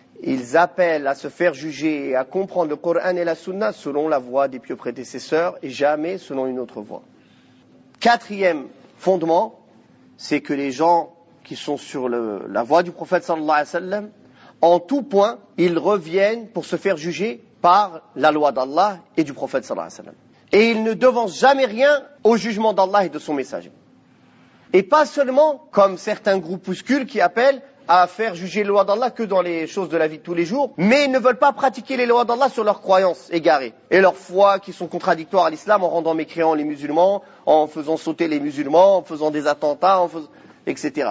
Ils appellent à se faire juger et à comprendre le Coran et la sunna selon la voie des pieux prédécesseurs et jamais selon une autre voie. Quatrième fondement, c'est que les gens qui sont sur la voie du prophète sallallahu alayhi wa sallam, en tout point, ils reviennent pour se faire juger par la loi d'Allah et du prophète sallallahu alayhi wa sallam. Et ils ne devancent jamais rien au jugement d'Allah et de son messager. Et pas seulement comme certains groupuscules qui appellent à faire juger les lois d'Allah que dans les choses de la vie de tous les jours, mais ils ne veulent pas pratiquer les lois d'Allah sur leurs croyances égarées et leurs foi qui sont contradictoires à l'islam en rendant mécréants les musulmans, en faisant sauter les musulmans, en faisant des attentats, etc.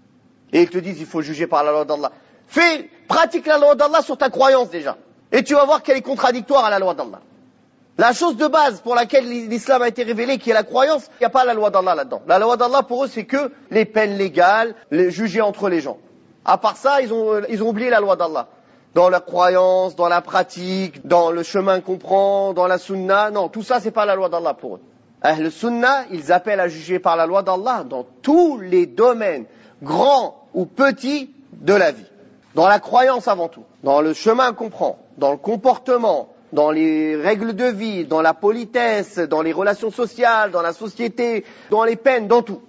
Et ils te disent il faut juger par la loi d'Allah. Pratique la loi d'Allah sur ta croyance déjà, et tu vas voir qu'elle est contradictoire à la loi d'Allah. La chose de base pour laquelle l'islam a été révélé, qui est la croyance, il n'y a pas la loi d'Allah là-dedans. La loi d'Allah pour eux c'est que les peines légales, les juger entre les gens. À part ça, ils ont oublié la loi d'Allah. Dans la croyance, dans la pratique, dans le chemin qu'on prend, dans la sunna, non, tout ça c'est pas la loi d'Allah pour eux. Le sunna, ils appellent à juger par la loi d'Allah dans tous les domaines, grands ou petits, de la vie. Dans la croyance avant tout, dans le chemin qu'on prend, dans le comportement, dans les règles de vie, dans la politesse, dans les relations sociales, dans la société, dans les peines, dans tout.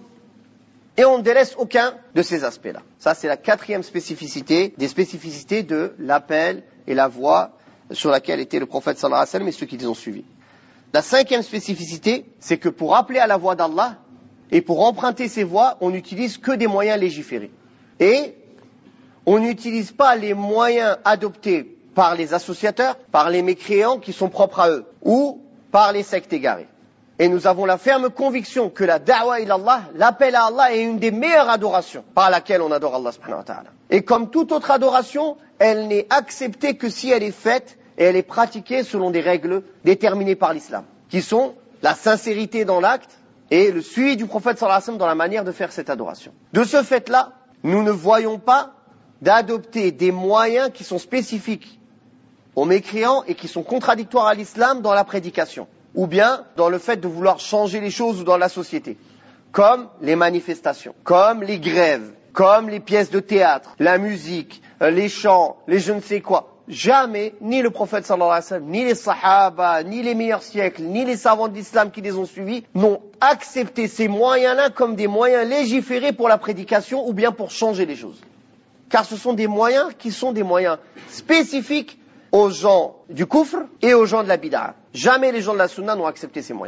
Et on ne délaisse aucun de ces aspects-là. Ça, c'est la quatrième spécificité, des spécificités de l'appel et la voie sur laquelle était le prophète sallallahu alayhi wa sallam et ceux qui les ont suivis. La cinquième spécificité, c'est que pour appeler à la voie d'Allah et pour emprunter ces voies, on n'utilise que des moyens légiférés. Et on n'utilise pas les moyens adoptés par les associateurs, par les mécréants qui sont propres à eux, ou par les sectes égarées. Et nous avons la ferme conviction que la da'wa ilallah, l'appel à Allah, est une des meilleures adorations par laquelle on adore Allah subhanahu wa ta'ala. Et comme toute autre adoration, elle n'est acceptée que si elle est faite et elle est pratiquée selon des règles déterminées par l'islam, qui sont la sincérité dans l'acte et le suivi du prophète sallallahu alayhi wa sallam dans la manière de faire cette adoration. De ce fait-là, nous ne voyons pas d'adopter des moyens qui sont spécifiques aux mécréants et qui sont contradictoires à l'islam dans la prédication, ou bien dans le fait de vouloir changer les choses dans la société, comme les manifestations, comme les grèves, comme les pièces de théâtre, la musique, les chants, les je ne sais quoi. Jamais, ni le prophète sallallahu alayhi wa sallam, ni les sahaba, ni les meilleurs siècles, ni les savants de l'islam qui les ont suivis, n'ont accepté ces moyens-là comme des moyens légiférés pour la prédication ou bien pour changer les choses. Car ce sont des moyens qui sont des moyens spécifiques aux gens du kufr et aux gens de la bid'a. Jamais les gens de la sunna n'ont accepté ces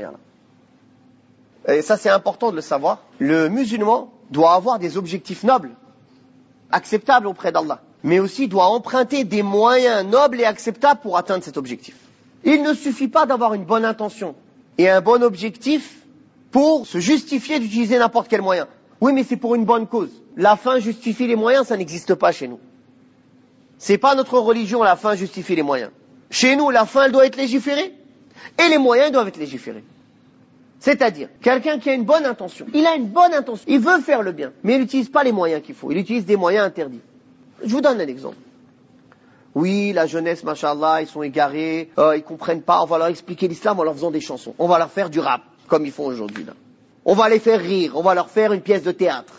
moyens-là. Et ça, c'est important de le savoir. Le musulman doit avoir des objectifs nobles, acceptables auprès d'Allah, mais aussi doit emprunter des moyens nobles et acceptables pour atteindre cet objectif. Il ne suffit pas d'avoir une bonne intention et un bon objectif pour se justifier d'utiliser n'importe quel moyen. Oui, mais c'est pour une bonne cause. La fin justifie les moyens, ça n'existe pas chez nous. C'est pas notre religion, la fin justifie les moyens. Chez nous, la fin, elle doit être légiférée et les moyens doivent être légiférés. C'est-à-dire, quelqu'un qui a une bonne intention, il a une bonne intention, il veut faire le bien, mais il n'utilise pas les moyens qu'il faut, il utilise des moyens interdits. Je vous donne un exemple. Oui, la jeunesse, machallah, ils sont égarés, ils comprennent pas, on va leur expliquer l'islam en leur faisant des chansons. On va leur faire du rap, comme ils font aujourd'hui là. On va les faire rire, on va leur faire une pièce de théâtre.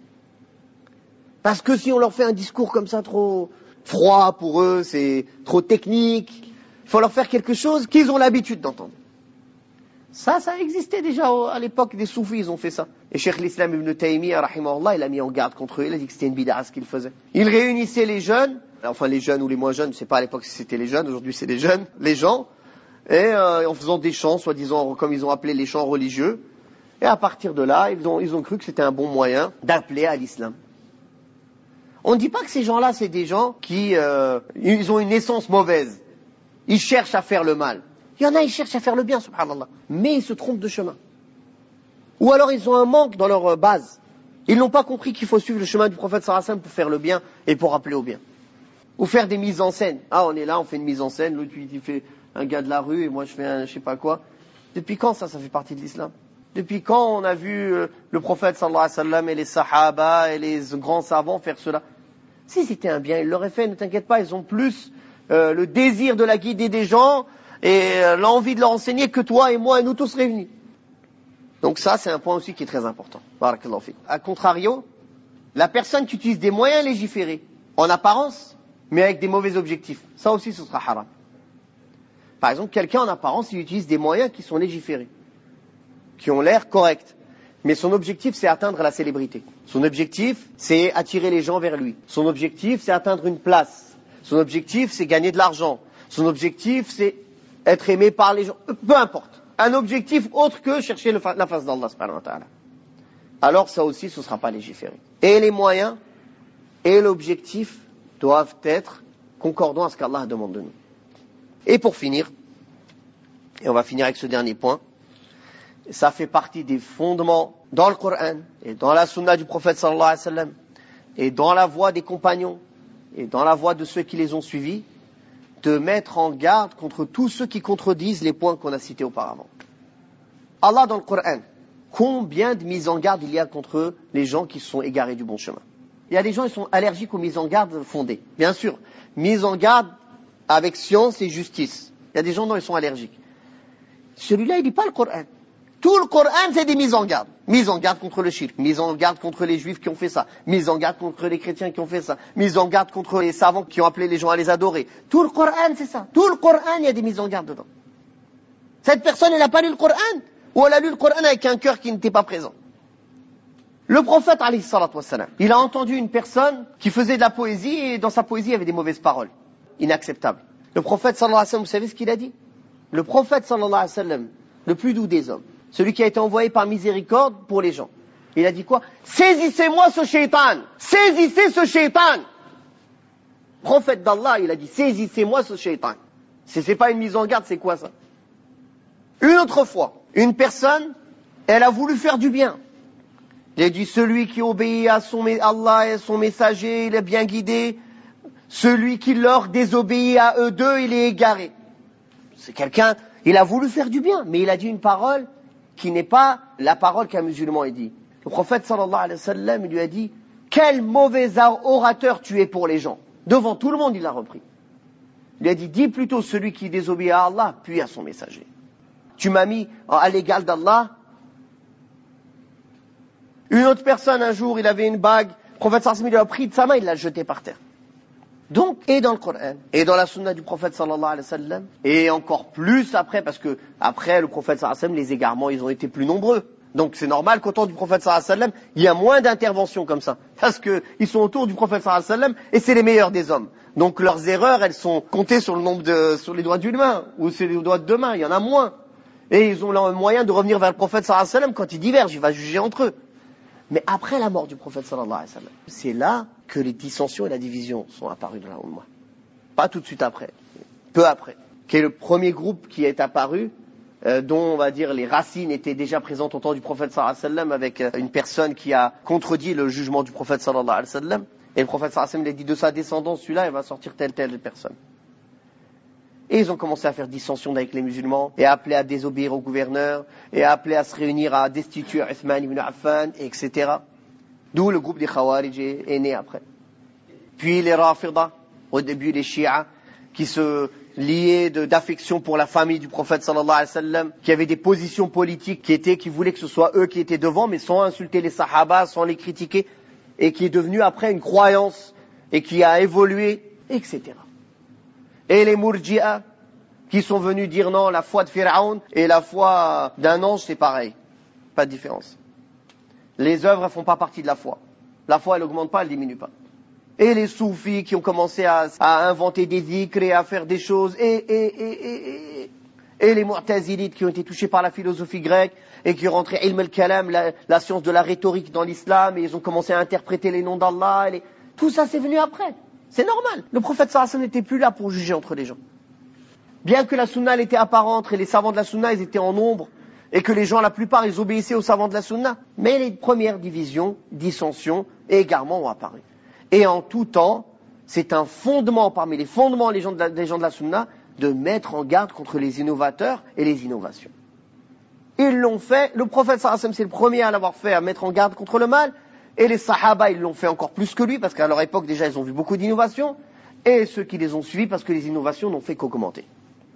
Parce que si on leur fait un discours comme ça trop froid pour eux, c'est trop technique, il faut leur faire quelque chose qu'ils ont l'habitude d'entendre. Ça existait déjà à l'époque des soufis, ils ont fait ça. Et Cheikh l'Islam Ibn Taymiyyah, rahimahullah, il a mis en garde contre eux, il a dit que c'était une bid'a ce qu'ils faisaient. Ils réunissaient les jeunes, enfin les jeunes ou les moins jeunes, je sais pas à l'époque si c'était les jeunes, aujourd'hui c'est les jeunes, les gens, et en faisant des chants, soi-disant, comme ils ont appelé les chants religieux. Et à partir de là, ils ont cru que c'était un bon moyen d'appeler à l'islam. On ne dit pas que ces gens-là, c'est des gens qui ils ont une naissance mauvaise. Ils cherchent à faire le mal. Il y en a, ils cherchent à faire le bien, subhanallah. Mais ils se trompent de chemin. Ou alors ils ont un manque dans leur base. Ils n'ont pas compris qu'il faut suivre le chemin du prophète sallallahu alayhi wa sallam pour faire le bien et pour appeler au bien. Ou faire des mises en scène. Ah, on est là, on fait une mise en scène, l'autre il fait un gars de la rue et moi je fais un je sais pas quoi. Depuis quand ça fait partie de l'islam? Depuis quand on a vu le prophète sallallahu alayhi wa sallam et les sahaba et les grands savants faire cela? Si c'était un bien, ils l'auraient fait, ne t'inquiète pas, ils ont plus le désir de la guider des gens et l'envie de leur enseigner que toi et moi et nous tous réunis. Donc ça, c'est un point aussi qui est très important. Barakallahu fik. A contrario, la personne qui utilise des moyens légiférés, en apparence, mais avec des mauvais objectifs, ça aussi ce sera haram. Par exemple, quelqu'un en apparence, il utilise des moyens qui sont légiférés, qui ont l'air corrects, mais son objectif c'est atteindre la célébrité. Son objectif c'est attirer les gens vers lui. Son objectif c'est atteindre une place. Son objectif c'est gagner de l'argent. Son objectif c'est être aimé par les gens. Peu importe. Un objectif autre que chercher la face d'Allah subhanahu wa ta'ala. Alors ça aussi ce ne sera pas légiféré. Et les moyens et l'objectif doivent être concordants à ce qu'Allah demande de nous. Et pour finir, et on va finir avec ce dernier point, ça fait partie des fondements dans le Coran et dans la sunna du prophète sallallahu alayhi wa sallam et dans la voie des compagnons et dans la voie de ceux qui les ont suivis, de mettre en garde contre tous ceux qui contredisent les points qu'on a cités auparavant. Allah dans le Coran, combien de mises en garde il y a contre les gens qui se sont égarés du bon chemin? Il y a des gens qui sont allergiques aux mises en garde fondées. Bien sûr, mises en garde avec science et justice. Il y a des gens dont ils sont allergiques. Celui-là, il lit pas le Coran. Tout le Coran, c'est des mises en garde. Mise en garde contre le shirk, mise en garde contre les juifs qui ont fait ça, mise en garde contre les chrétiens qui ont fait ça, mise en garde contre les savants qui ont appelé les gens à les adorer. Tout le Coran, c'est ça. Tout le Coran, il y a des mises en garde dedans. Cette personne, elle n'a pas lu le Coran, ou elle a lu le Coran avec un cœur qui n'était pas présent. Le prophète, alayhi salatu wassalam, il a entendu une personne qui faisait de la poésie, et dans sa poésie, il y avait des mauvaises paroles. Inacceptables. Le prophète, sallallahu alayhi wa sallam, vous savez ce qu'il a dit? Le prophète, sallallahu alayhi wa sallam, le plus doux des hommes, celui qui a été envoyé par miséricorde pour les gens. Il a dit quoi? Saisissez-moi ce shaitan! Saisissez ce shaitan! Prophète d'Allah, il a dit, saisissez-moi ce shaitan. C'est pas une mise en garde, c'est quoi ça? Une autre fois, une personne, elle a voulu faire du bien. Il a dit, celui qui obéit à Allah et à son messager, il est bien guidé. Celui qui leur désobéit à eux deux, il est égaré. C'est quelqu'un, il a voulu faire du bien, mais il a dit une parole qui n'est pas la parole qu'un musulman a dit. Le prophète sallallahu alayhi wa sallam, il lui a dit, quel mauvais orateur tu es pour les gens. Devant tout le monde, il l'a repris. Il lui a dit, dis plutôt celui qui désobéit à Allah, puis à son messager. Tu m'as mis à l'égal d'Allah. Une autre personne, un jour, il avait une bague, le prophète sallallahu alayhi wa sallam, il l'a pris de sa main, il l'a jeté par terre. Donc, et dans le Coran, et dans la sunna du prophète sallallahu alayhi wa sallam, et encore plus après, parce que après le prophète sallallahu alayhi wa sallam, les égarements, ils ont été plus nombreux. Donc c'est normal qu'au temps du prophète sallallahu alayhi wa sallam, il y a moins d'interventions comme ça. Parce que ils sont autour du prophète sallallahu alayhi wa sallam, et c'est les meilleurs des hommes. Donc leurs erreurs, elles sont comptées sur sur les doigts d'une main, ou sur les doigts de deux mains, il y en a moins. Et ils ont le moyen de revenir vers le prophète sallallahu alayhi wa sallam quand ils divergent, il va juger entre eux. Mais après la mort du prophète sallallahu alayhi wa sallam, c'est là que les dissensions et la division sont apparues dans la Ummah. Pas tout de suite après, peu après. Qui est le premier groupe qui est apparu, dont on va dire les racines étaient déjà présentes au temps du prophète sallallahu alayhi wa sallam, avec une personne qui a contredit le jugement du prophète sallallahu alayhi wa sallam. Et le prophète sallallahu alayhi wa sallam a dit de sa descendance, celui-là, il va sortir telle personne. Et ils ont commencé à faire dissension avec les musulmans, et à appeler à désobéir au gouverneur, et à appeler à se réunir à destituer Uthman ibn Affan, etc. D'où le groupe des Khawarij est né après. Puis les Rafida, au début les Shia, qui se liaient d'affection pour la famille du prophète sallallahu alayhi wa sallam, qui avaient des positions politiques qui voulaient que ce soit eux qui étaient devant, mais sans insulter les Sahaba, sans les critiquer, et qui est devenu après une croyance, et qui a évolué, etc. Et les Murji'a, qui sont venus dire non, la foi de Pharaon et la foi d'un ange, c'est pareil. Pas de différence. Les œuvres, elles font pas partie de la foi. La foi, elle augmente pas, elle diminue pas. Et les soufis qui ont commencé à inventer des dhikrs et à faire des choses, et les mu'tazilites qui ont été touchés par la philosophie grecque et qui ont rentré ilm al-kalam, la science de la rhétorique dans l'islam, et ils ont commencé à interpréter les noms d'Allah. Tout ça, c'est venu après. C'est normal. Le prophète sallallahu alayhi wa sallam n'était plus là pour juger entre les gens. Bien que la sunna elle était apparente et les savants de la sunna ils étaient en nombre, et que les gens, la plupart, ils obéissaient aux savants de la sunna, mais les premières divisions, dissensions et égarements ont apparu. Et en tout temps, c'est un fondement parmi les fondements des gens de la sunna de mettre en garde contre les innovateurs et les innovations. Ils l'ont fait, le prophète sallallahu alayhi wa sallam c'est le premier à l'avoir fait, à mettre en garde contre le mal, et les sahaba ils l'ont fait encore plus que lui, parce qu'à leur époque déjà ils ont vu beaucoup d'innovations, et ceux qui les ont suivis parce que les innovations n'ont fait qu'augmenter.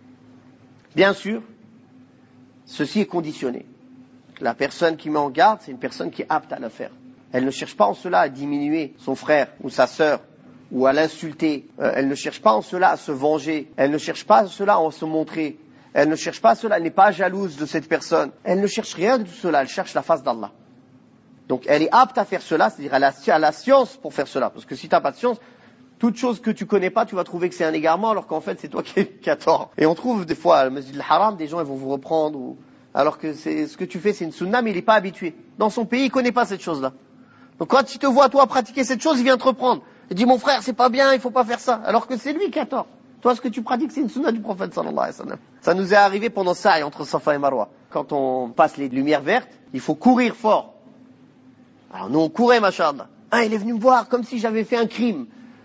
Bien sûr, ceci est conditionné. La personne qui met en garde, c'est une personne qui est apte à le faire. Elle ne cherche pas en cela à diminuer son frère ou sa sœur, ou à l'insulter. Elle ne cherche pas en cela à se venger. Elle ne cherche pas en cela à se montrer. Elle ne cherche pas cela, elle n'est pas jalouse de cette personne. Elle ne cherche rien de tout cela, elle cherche la face d'Allah. Donc elle est apte à faire cela, c'est-à-dire elle a la science pour faire cela. Parce que si tu n'as pas de science, toute chose que tu connais pas, tu vas trouver que c'est un égarement, alors qu'en fait c'est toi qui as tort. Et on trouve des fois, à Masjid al-Haram, des gens ils vont vous reprendre, alors que ce que tu fais c'est une sunna, mais il n'est pas habitué. Dans son pays, il ne connaît pas cette chose-là. Donc quand il te voit toi pratiquer cette chose, il vient te reprendre. Il dit mon frère, c'est pas bien, il faut pas faire ça. Alors que c'est lui qui a tort. Toi, ce que tu pratiques, c'est une sunna du prophète sallallahu alayhi wa sallam. Ça nous est arrivé pendant Sa'i entre Safa et Marwa. Quand on passe les lumières vertes, il faut courir fort. Alors nous on courait, machallah. Il est venu me voir comme si j'avais fait un crime.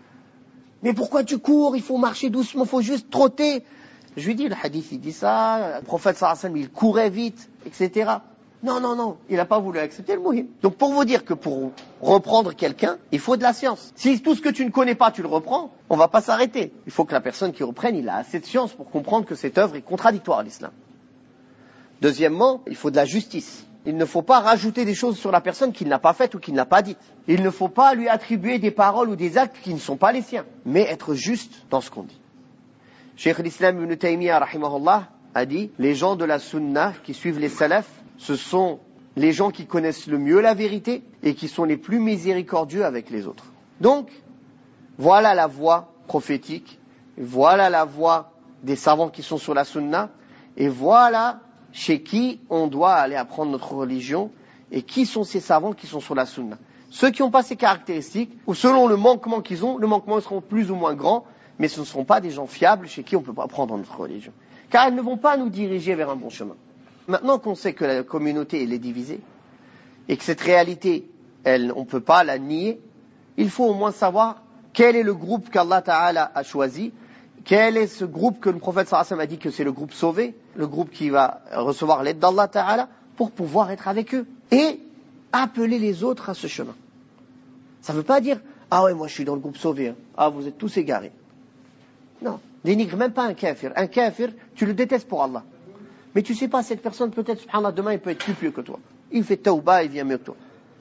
Mais pourquoi tu cours? Il faut marcher doucement, il faut juste trotter. Je lui dis, le hadith il dit ça, le prophète sallallahu alayhi wa sallam il courait vite, etc. Non, il n'a pas voulu accepter le muhim. Donc pour vous dire que pour reprendre quelqu'un, il faut de la science. Si tout ce que tu ne connais pas, tu le reprends, on ne va pas s'arrêter. Il faut que la personne qui reprenne, il a assez de science pour comprendre que cette œuvre est contradictoire à l'islam. Deuxièmement, il faut de la justice. Il ne faut pas rajouter des choses sur la personne qu'il n'a pas faites ou qu'il n'a pas dites. Il ne faut pas lui attribuer des paroles ou des actes qui ne sont pas les siens, mais être juste dans ce qu'on dit. Cheikh l'Islam Ibn Taymiyyah, rahimahullah, a dit, les gens de la sunna qui suivent les salafs, ce sont les gens qui connaissent le mieux la vérité et qui sont les plus miséricordieux avec les autres. Donc, voilà la voie prophétique, voilà la voie des savants qui sont sur la sunna, et voilà chez qui on doit aller apprendre notre religion, et qui sont ces savants qui sont sur la sunna. Ceux qui n'ont pas ces caractéristiques, ou selon le manquement qu'ils ont, le manquement seront plus ou moins grands, mais ce ne seront pas des gens fiables chez qui on ne peut pas apprendre notre religion. Car elles ne vont pas nous diriger vers un bon chemin. Maintenant qu'on sait que la communauté elle est divisée, et que cette réalité, on ne peut pas la nier, il faut au moins savoir quel est le groupe qu'Allah Ta'ala a choisi, quel est ce groupe que le prophète sallallahu alayhi wa sallam a dit que c'est le groupe sauvé, le groupe qui va recevoir l'aide d'Allah Ta'ala, pour pouvoir être avec eux, et appeler les autres à ce chemin. Ça ne veut pas dire, ah ouais, moi je suis dans le groupe sauvé, hein. Ah vous êtes tous égarés. Non, dénigre même pas un kafir. Un kafir, tu le détestes pour Allah. Mais tu sais pas, cette personne, peut-être, subhanallah, demain, il peut être plus pieux que toi. Il fait tawbah, il vient mieux que toi.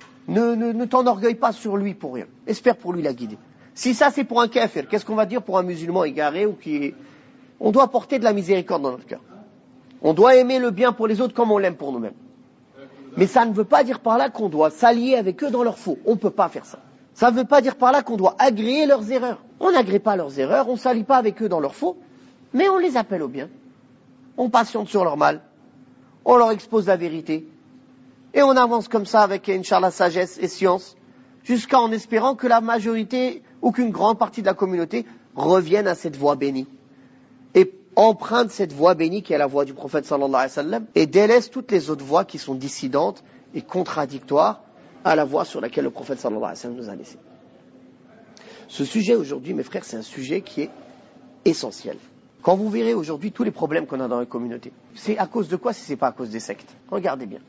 Ne t'enorgueille pas sur lui pour rien. Espère pour lui la guider. Si ça, c'est pour un kafir, qu'est-ce qu'on va dire pour un musulman égaré ou qui est... On doit porter de la miséricorde dans notre cœur. On doit aimer le bien pour les autres comme on l'aime pour nous-mêmes. Mais ça ne veut pas dire par là qu'on doit s'allier avec eux dans leurs faux. On ne peut pas faire ça. Ça ne veut pas dire par là qu'on doit agréer leurs erreurs. On n'agrée pas leurs erreurs, on ne s'allie pas avec eux dans leurs faux, mais on les appelle au bien. On patiente sur leur mal, on leur expose la vérité, et on avance comme ça avec, Inch'Allah, sagesse et science, jusqu'à en espérant que la majorité, ou qu'une grande partie de la communauté, revienne à cette voie bénie, et emprunte cette voie bénie qui est la voie du prophète sallallahu alayhi wa sallam, et délaisse toutes les autres voies qui sont dissidentes et contradictoires à la voie sur laquelle le prophète sallallahu alayhi wa sallam nous a laissé. Ce sujet aujourd'hui, mes frères, c'est un sujet qui est essentiel. Quand vous verrez aujourd'hui tous les problèmes qu'on a dans la communauté, c'est à cause de quoi si ce n'est pas à cause des sectes? Regardez bien.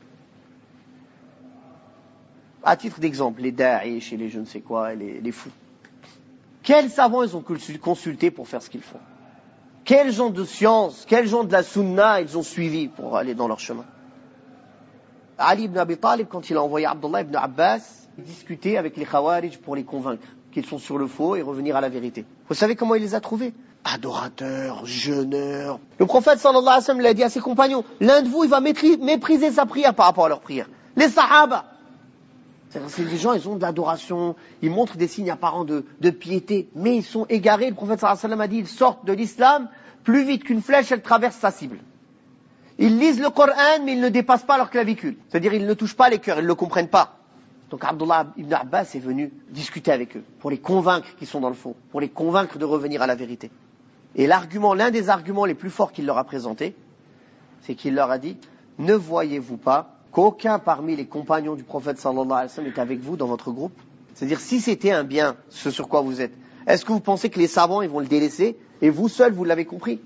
À titre d'exemple, les Daesh et les je ne sais quoi, et les fous. Quels savants ils ont consulté pour faire ce qu'ils font? Quels gens de science, quels gens de la sunna ils ont suivi pour aller dans leur chemin? Ali ibn Abi Talib, quand il a envoyé Abdullah ibn Abbas discuter avec les Khawarij pour les convaincre, qu'ils sont sur le faux et revenir à la vérité. Vous savez comment il les a trouvés? Adorateurs, jeûneurs. Le prophète sallallahu alayhi wa sallam l'a dit à ses compagnons, l'un de vous, il va mépriser sa prière par rapport à leur prière. Les sahaba. C'est des gens, ils ont de l'adoration, ils montrent des signes apparents de piété, mais ils sont égarés. Le prophète sallallahu alayhi wa sallam a dit, ils sortent de l'islam plus vite qu'une flèche, elle traverse sa cible. Ils lisent le Coran, mais ils ne dépassent pas leur clavicule. C'est-à-dire, ils ne touchent pas les cœurs, ils ne le comprennent pas. Donc Abdullah ibn Abbas est venu discuter avec eux, pour les convaincre qu'ils sont dans le faux, pour les convaincre de revenir à la vérité. Et l'un des arguments les plus forts qu'il leur a présenté, c'est qu'il leur a dit, ne voyez-vous pas qu'aucun parmi les compagnons du prophète sallallahu alayhi wa sallam est avec vous dans votre groupe? C'est-à-dire, si c'était un bien, ce sur quoi vous êtes, est-ce que vous pensez que les savants, ils vont le délaisser, et vous seuls, vous l'avez compris?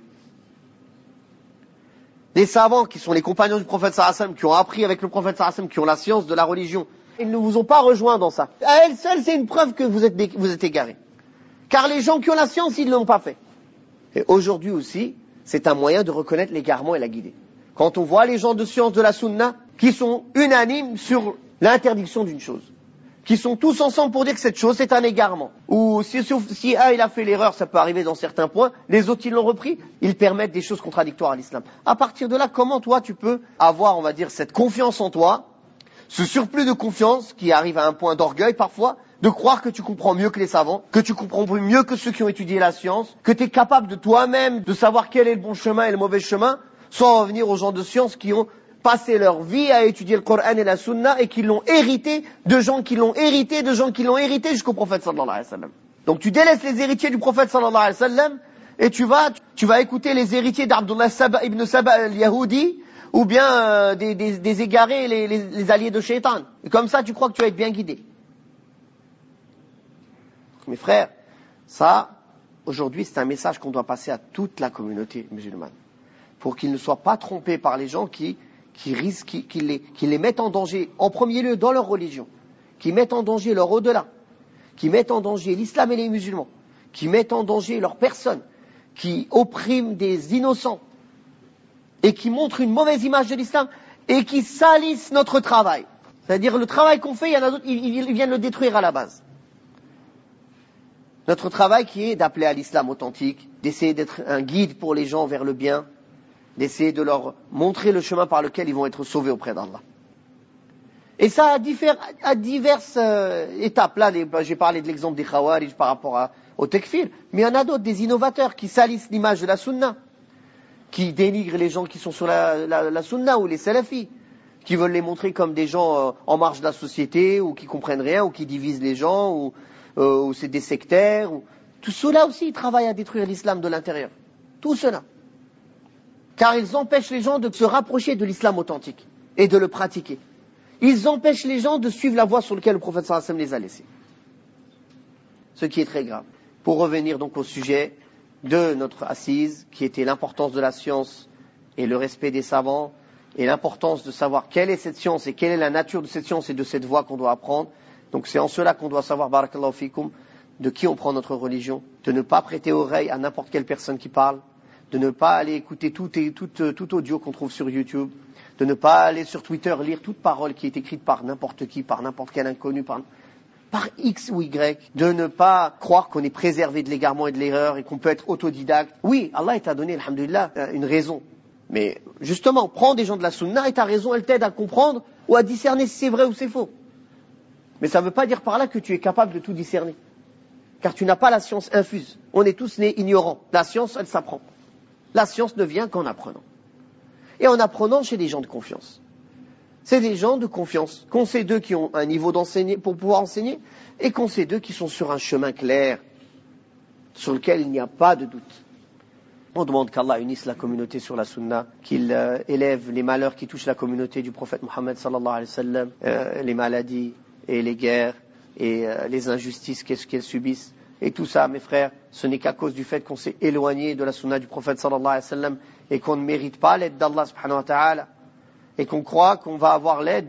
Les savants, qui sont les compagnons du prophète sallallahu alayhi wa sallam, qui ont appris avec le prophète sallallahu alayhi wa sallam, qui ont la science de la religion, ils ne vous ont pas rejoints dans ça. À elle seule, c'est une preuve que vous êtes égarés. Car les gens qui ont la science, ils ne l'ont pas fait. Et aujourd'hui aussi, c'est un moyen de reconnaître l'égarement et la guider. Quand on voit les gens de science de la sunna, qui sont unanimes sur l'interdiction d'une chose, qui sont tous ensemble pour dire que cette chose, c'est un égarement. Ou si un, il a fait l'erreur, ça peut arriver dans certains points, les autres, ils l'ont repris, ils permettent des choses contradictoires à l'islam. À partir de là, comment toi, tu peux avoir, on va dire, cette confiance en toi, ce surplus de confiance qui arrive à un point d'orgueil parfois, de croire que tu comprends mieux que les savants, que tu comprends mieux que ceux qui ont étudié la science, que tu es capable de toi-même de savoir quel est le bon chemin et le mauvais chemin, sans revenir aux gens de science qui ont passé leur vie à étudier le Coran et la Sunna et qui l'ont hérité de gens qui l'ont hérité, de gens qui l'ont hérité jusqu'au prophète sallallahu alayhi wa sallam. Donc tu délaisses les héritiers du prophète sallallahu alayhi wa sallam et tu vas écouter les héritiers d'Abdullah ibn Saba al-Yahudi, ou bien des égarés, les alliés de Shaitan. Et comme ça, tu crois que tu vas être bien guidé. Mes frères, ça, aujourd'hui, c'est un message qu'on doit passer à toute la communauté musulmane. Pour qu'ils ne soient pas trompés par les gens qui les mettent en danger, en premier lieu, dans leur religion, qui mettent en danger leur au-delà, qui mettent en danger l'islam et les musulmans, qui mettent en danger leur personne, qui oppriment des innocents, et qui montrent une mauvaise image de l'islam, et qui salissent notre travail. C'est-à-dire, le travail qu'on fait, il y en a d'autres, ils viennent le détruire à la base. Notre travail qui est d'appeler à l'islam authentique, d'essayer d'être un guide pour les gens vers le bien, d'essayer de leur montrer le chemin par lequel ils vont être sauvés auprès d'Allah. Et ça à diverses étapes. Là, j'ai parlé de l'exemple des Khawarij par rapport au Tekfir, mais il y en a d'autres, des innovateurs qui salissent l'image de la Sunna, qui dénigrent les gens qui sont sur la Sunna ou les Salafis, qui veulent les montrer comme des gens en marge de la société, ou qui comprennent rien, ou qui divisent les gens, ou c'est des sectaires. Tout cela aussi, ils travaillent à détruire l'islam de l'intérieur. Tout cela. Car ils empêchent les gens de se rapprocher de l'islam authentique et de le pratiquer. Ils empêchent les gens de suivre la voie sur laquelle le prophète sallallahu alayhi wa sallam les a laissés. Ce qui est très grave. Pour revenir donc au sujet de notre assise, qui était l'importance de la science et le respect des savants, et l'importance de savoir quelle est cette science et quelle est la nature de cette science et de cette voie qu'on doit apprendre. Donc c'est en cela qu'on doit savoir, barakallahu fikum, de qui on prend notre religion, de ne pas prêter oreille à n'importe quelle personne qui parle, de ne pas aller écouter tout audio qu'on trouve sur YouTube, de ne pas aller sur Twitter lire toute parole qui est écrite par n'importe qui, par n'importe quel inconnu, par X ou Y, de ne pas croire qu'on est préservé de l'égarement et de l'erreur et qu'on peut être autodidacte. Oui, Allah t'a donné, alhamdulillah, une raison. Mais justement, prends des gens de la sunna et ta raison, elle t'aide à comprendre ou à discerner si c'est vrai ou c'est faux. Mais ça ne veut pas dire par là que tu es capable de tout discerner. Car tu n'as pas la science infuse. On est tous nés ignorants. La science, elle s'apprend. La science ne vient qu'en apprenant. Et en apprenant chez des gens de confiance. C'est des gens de confiance. Qu'on sait d'eux qui ont un niveau d'enseigner pour pouvoir enseigner, et qu'on sait d'eux qui sont sur un chemin clair, sur lequel il n'y a pas de doute. On demande qu'Allah unisse la communauté sur la sunna, qu'il élève les malheurs qui touchent la communauté du prophète Mohammed sallallahu alayhi wa sallam, les maladies et les guerres et les injustices qu'elles subissent. Et tout ça, mes frères, ce n'est qu'à cause du fait qu'on s'est éloigné de la sunna du prophète sallallahu alayhi wa sallam et qu'on ne mérite pas l'aide d'Allah subhanahu wa ta'ala et qu'on croit qu'on va avoir l'aide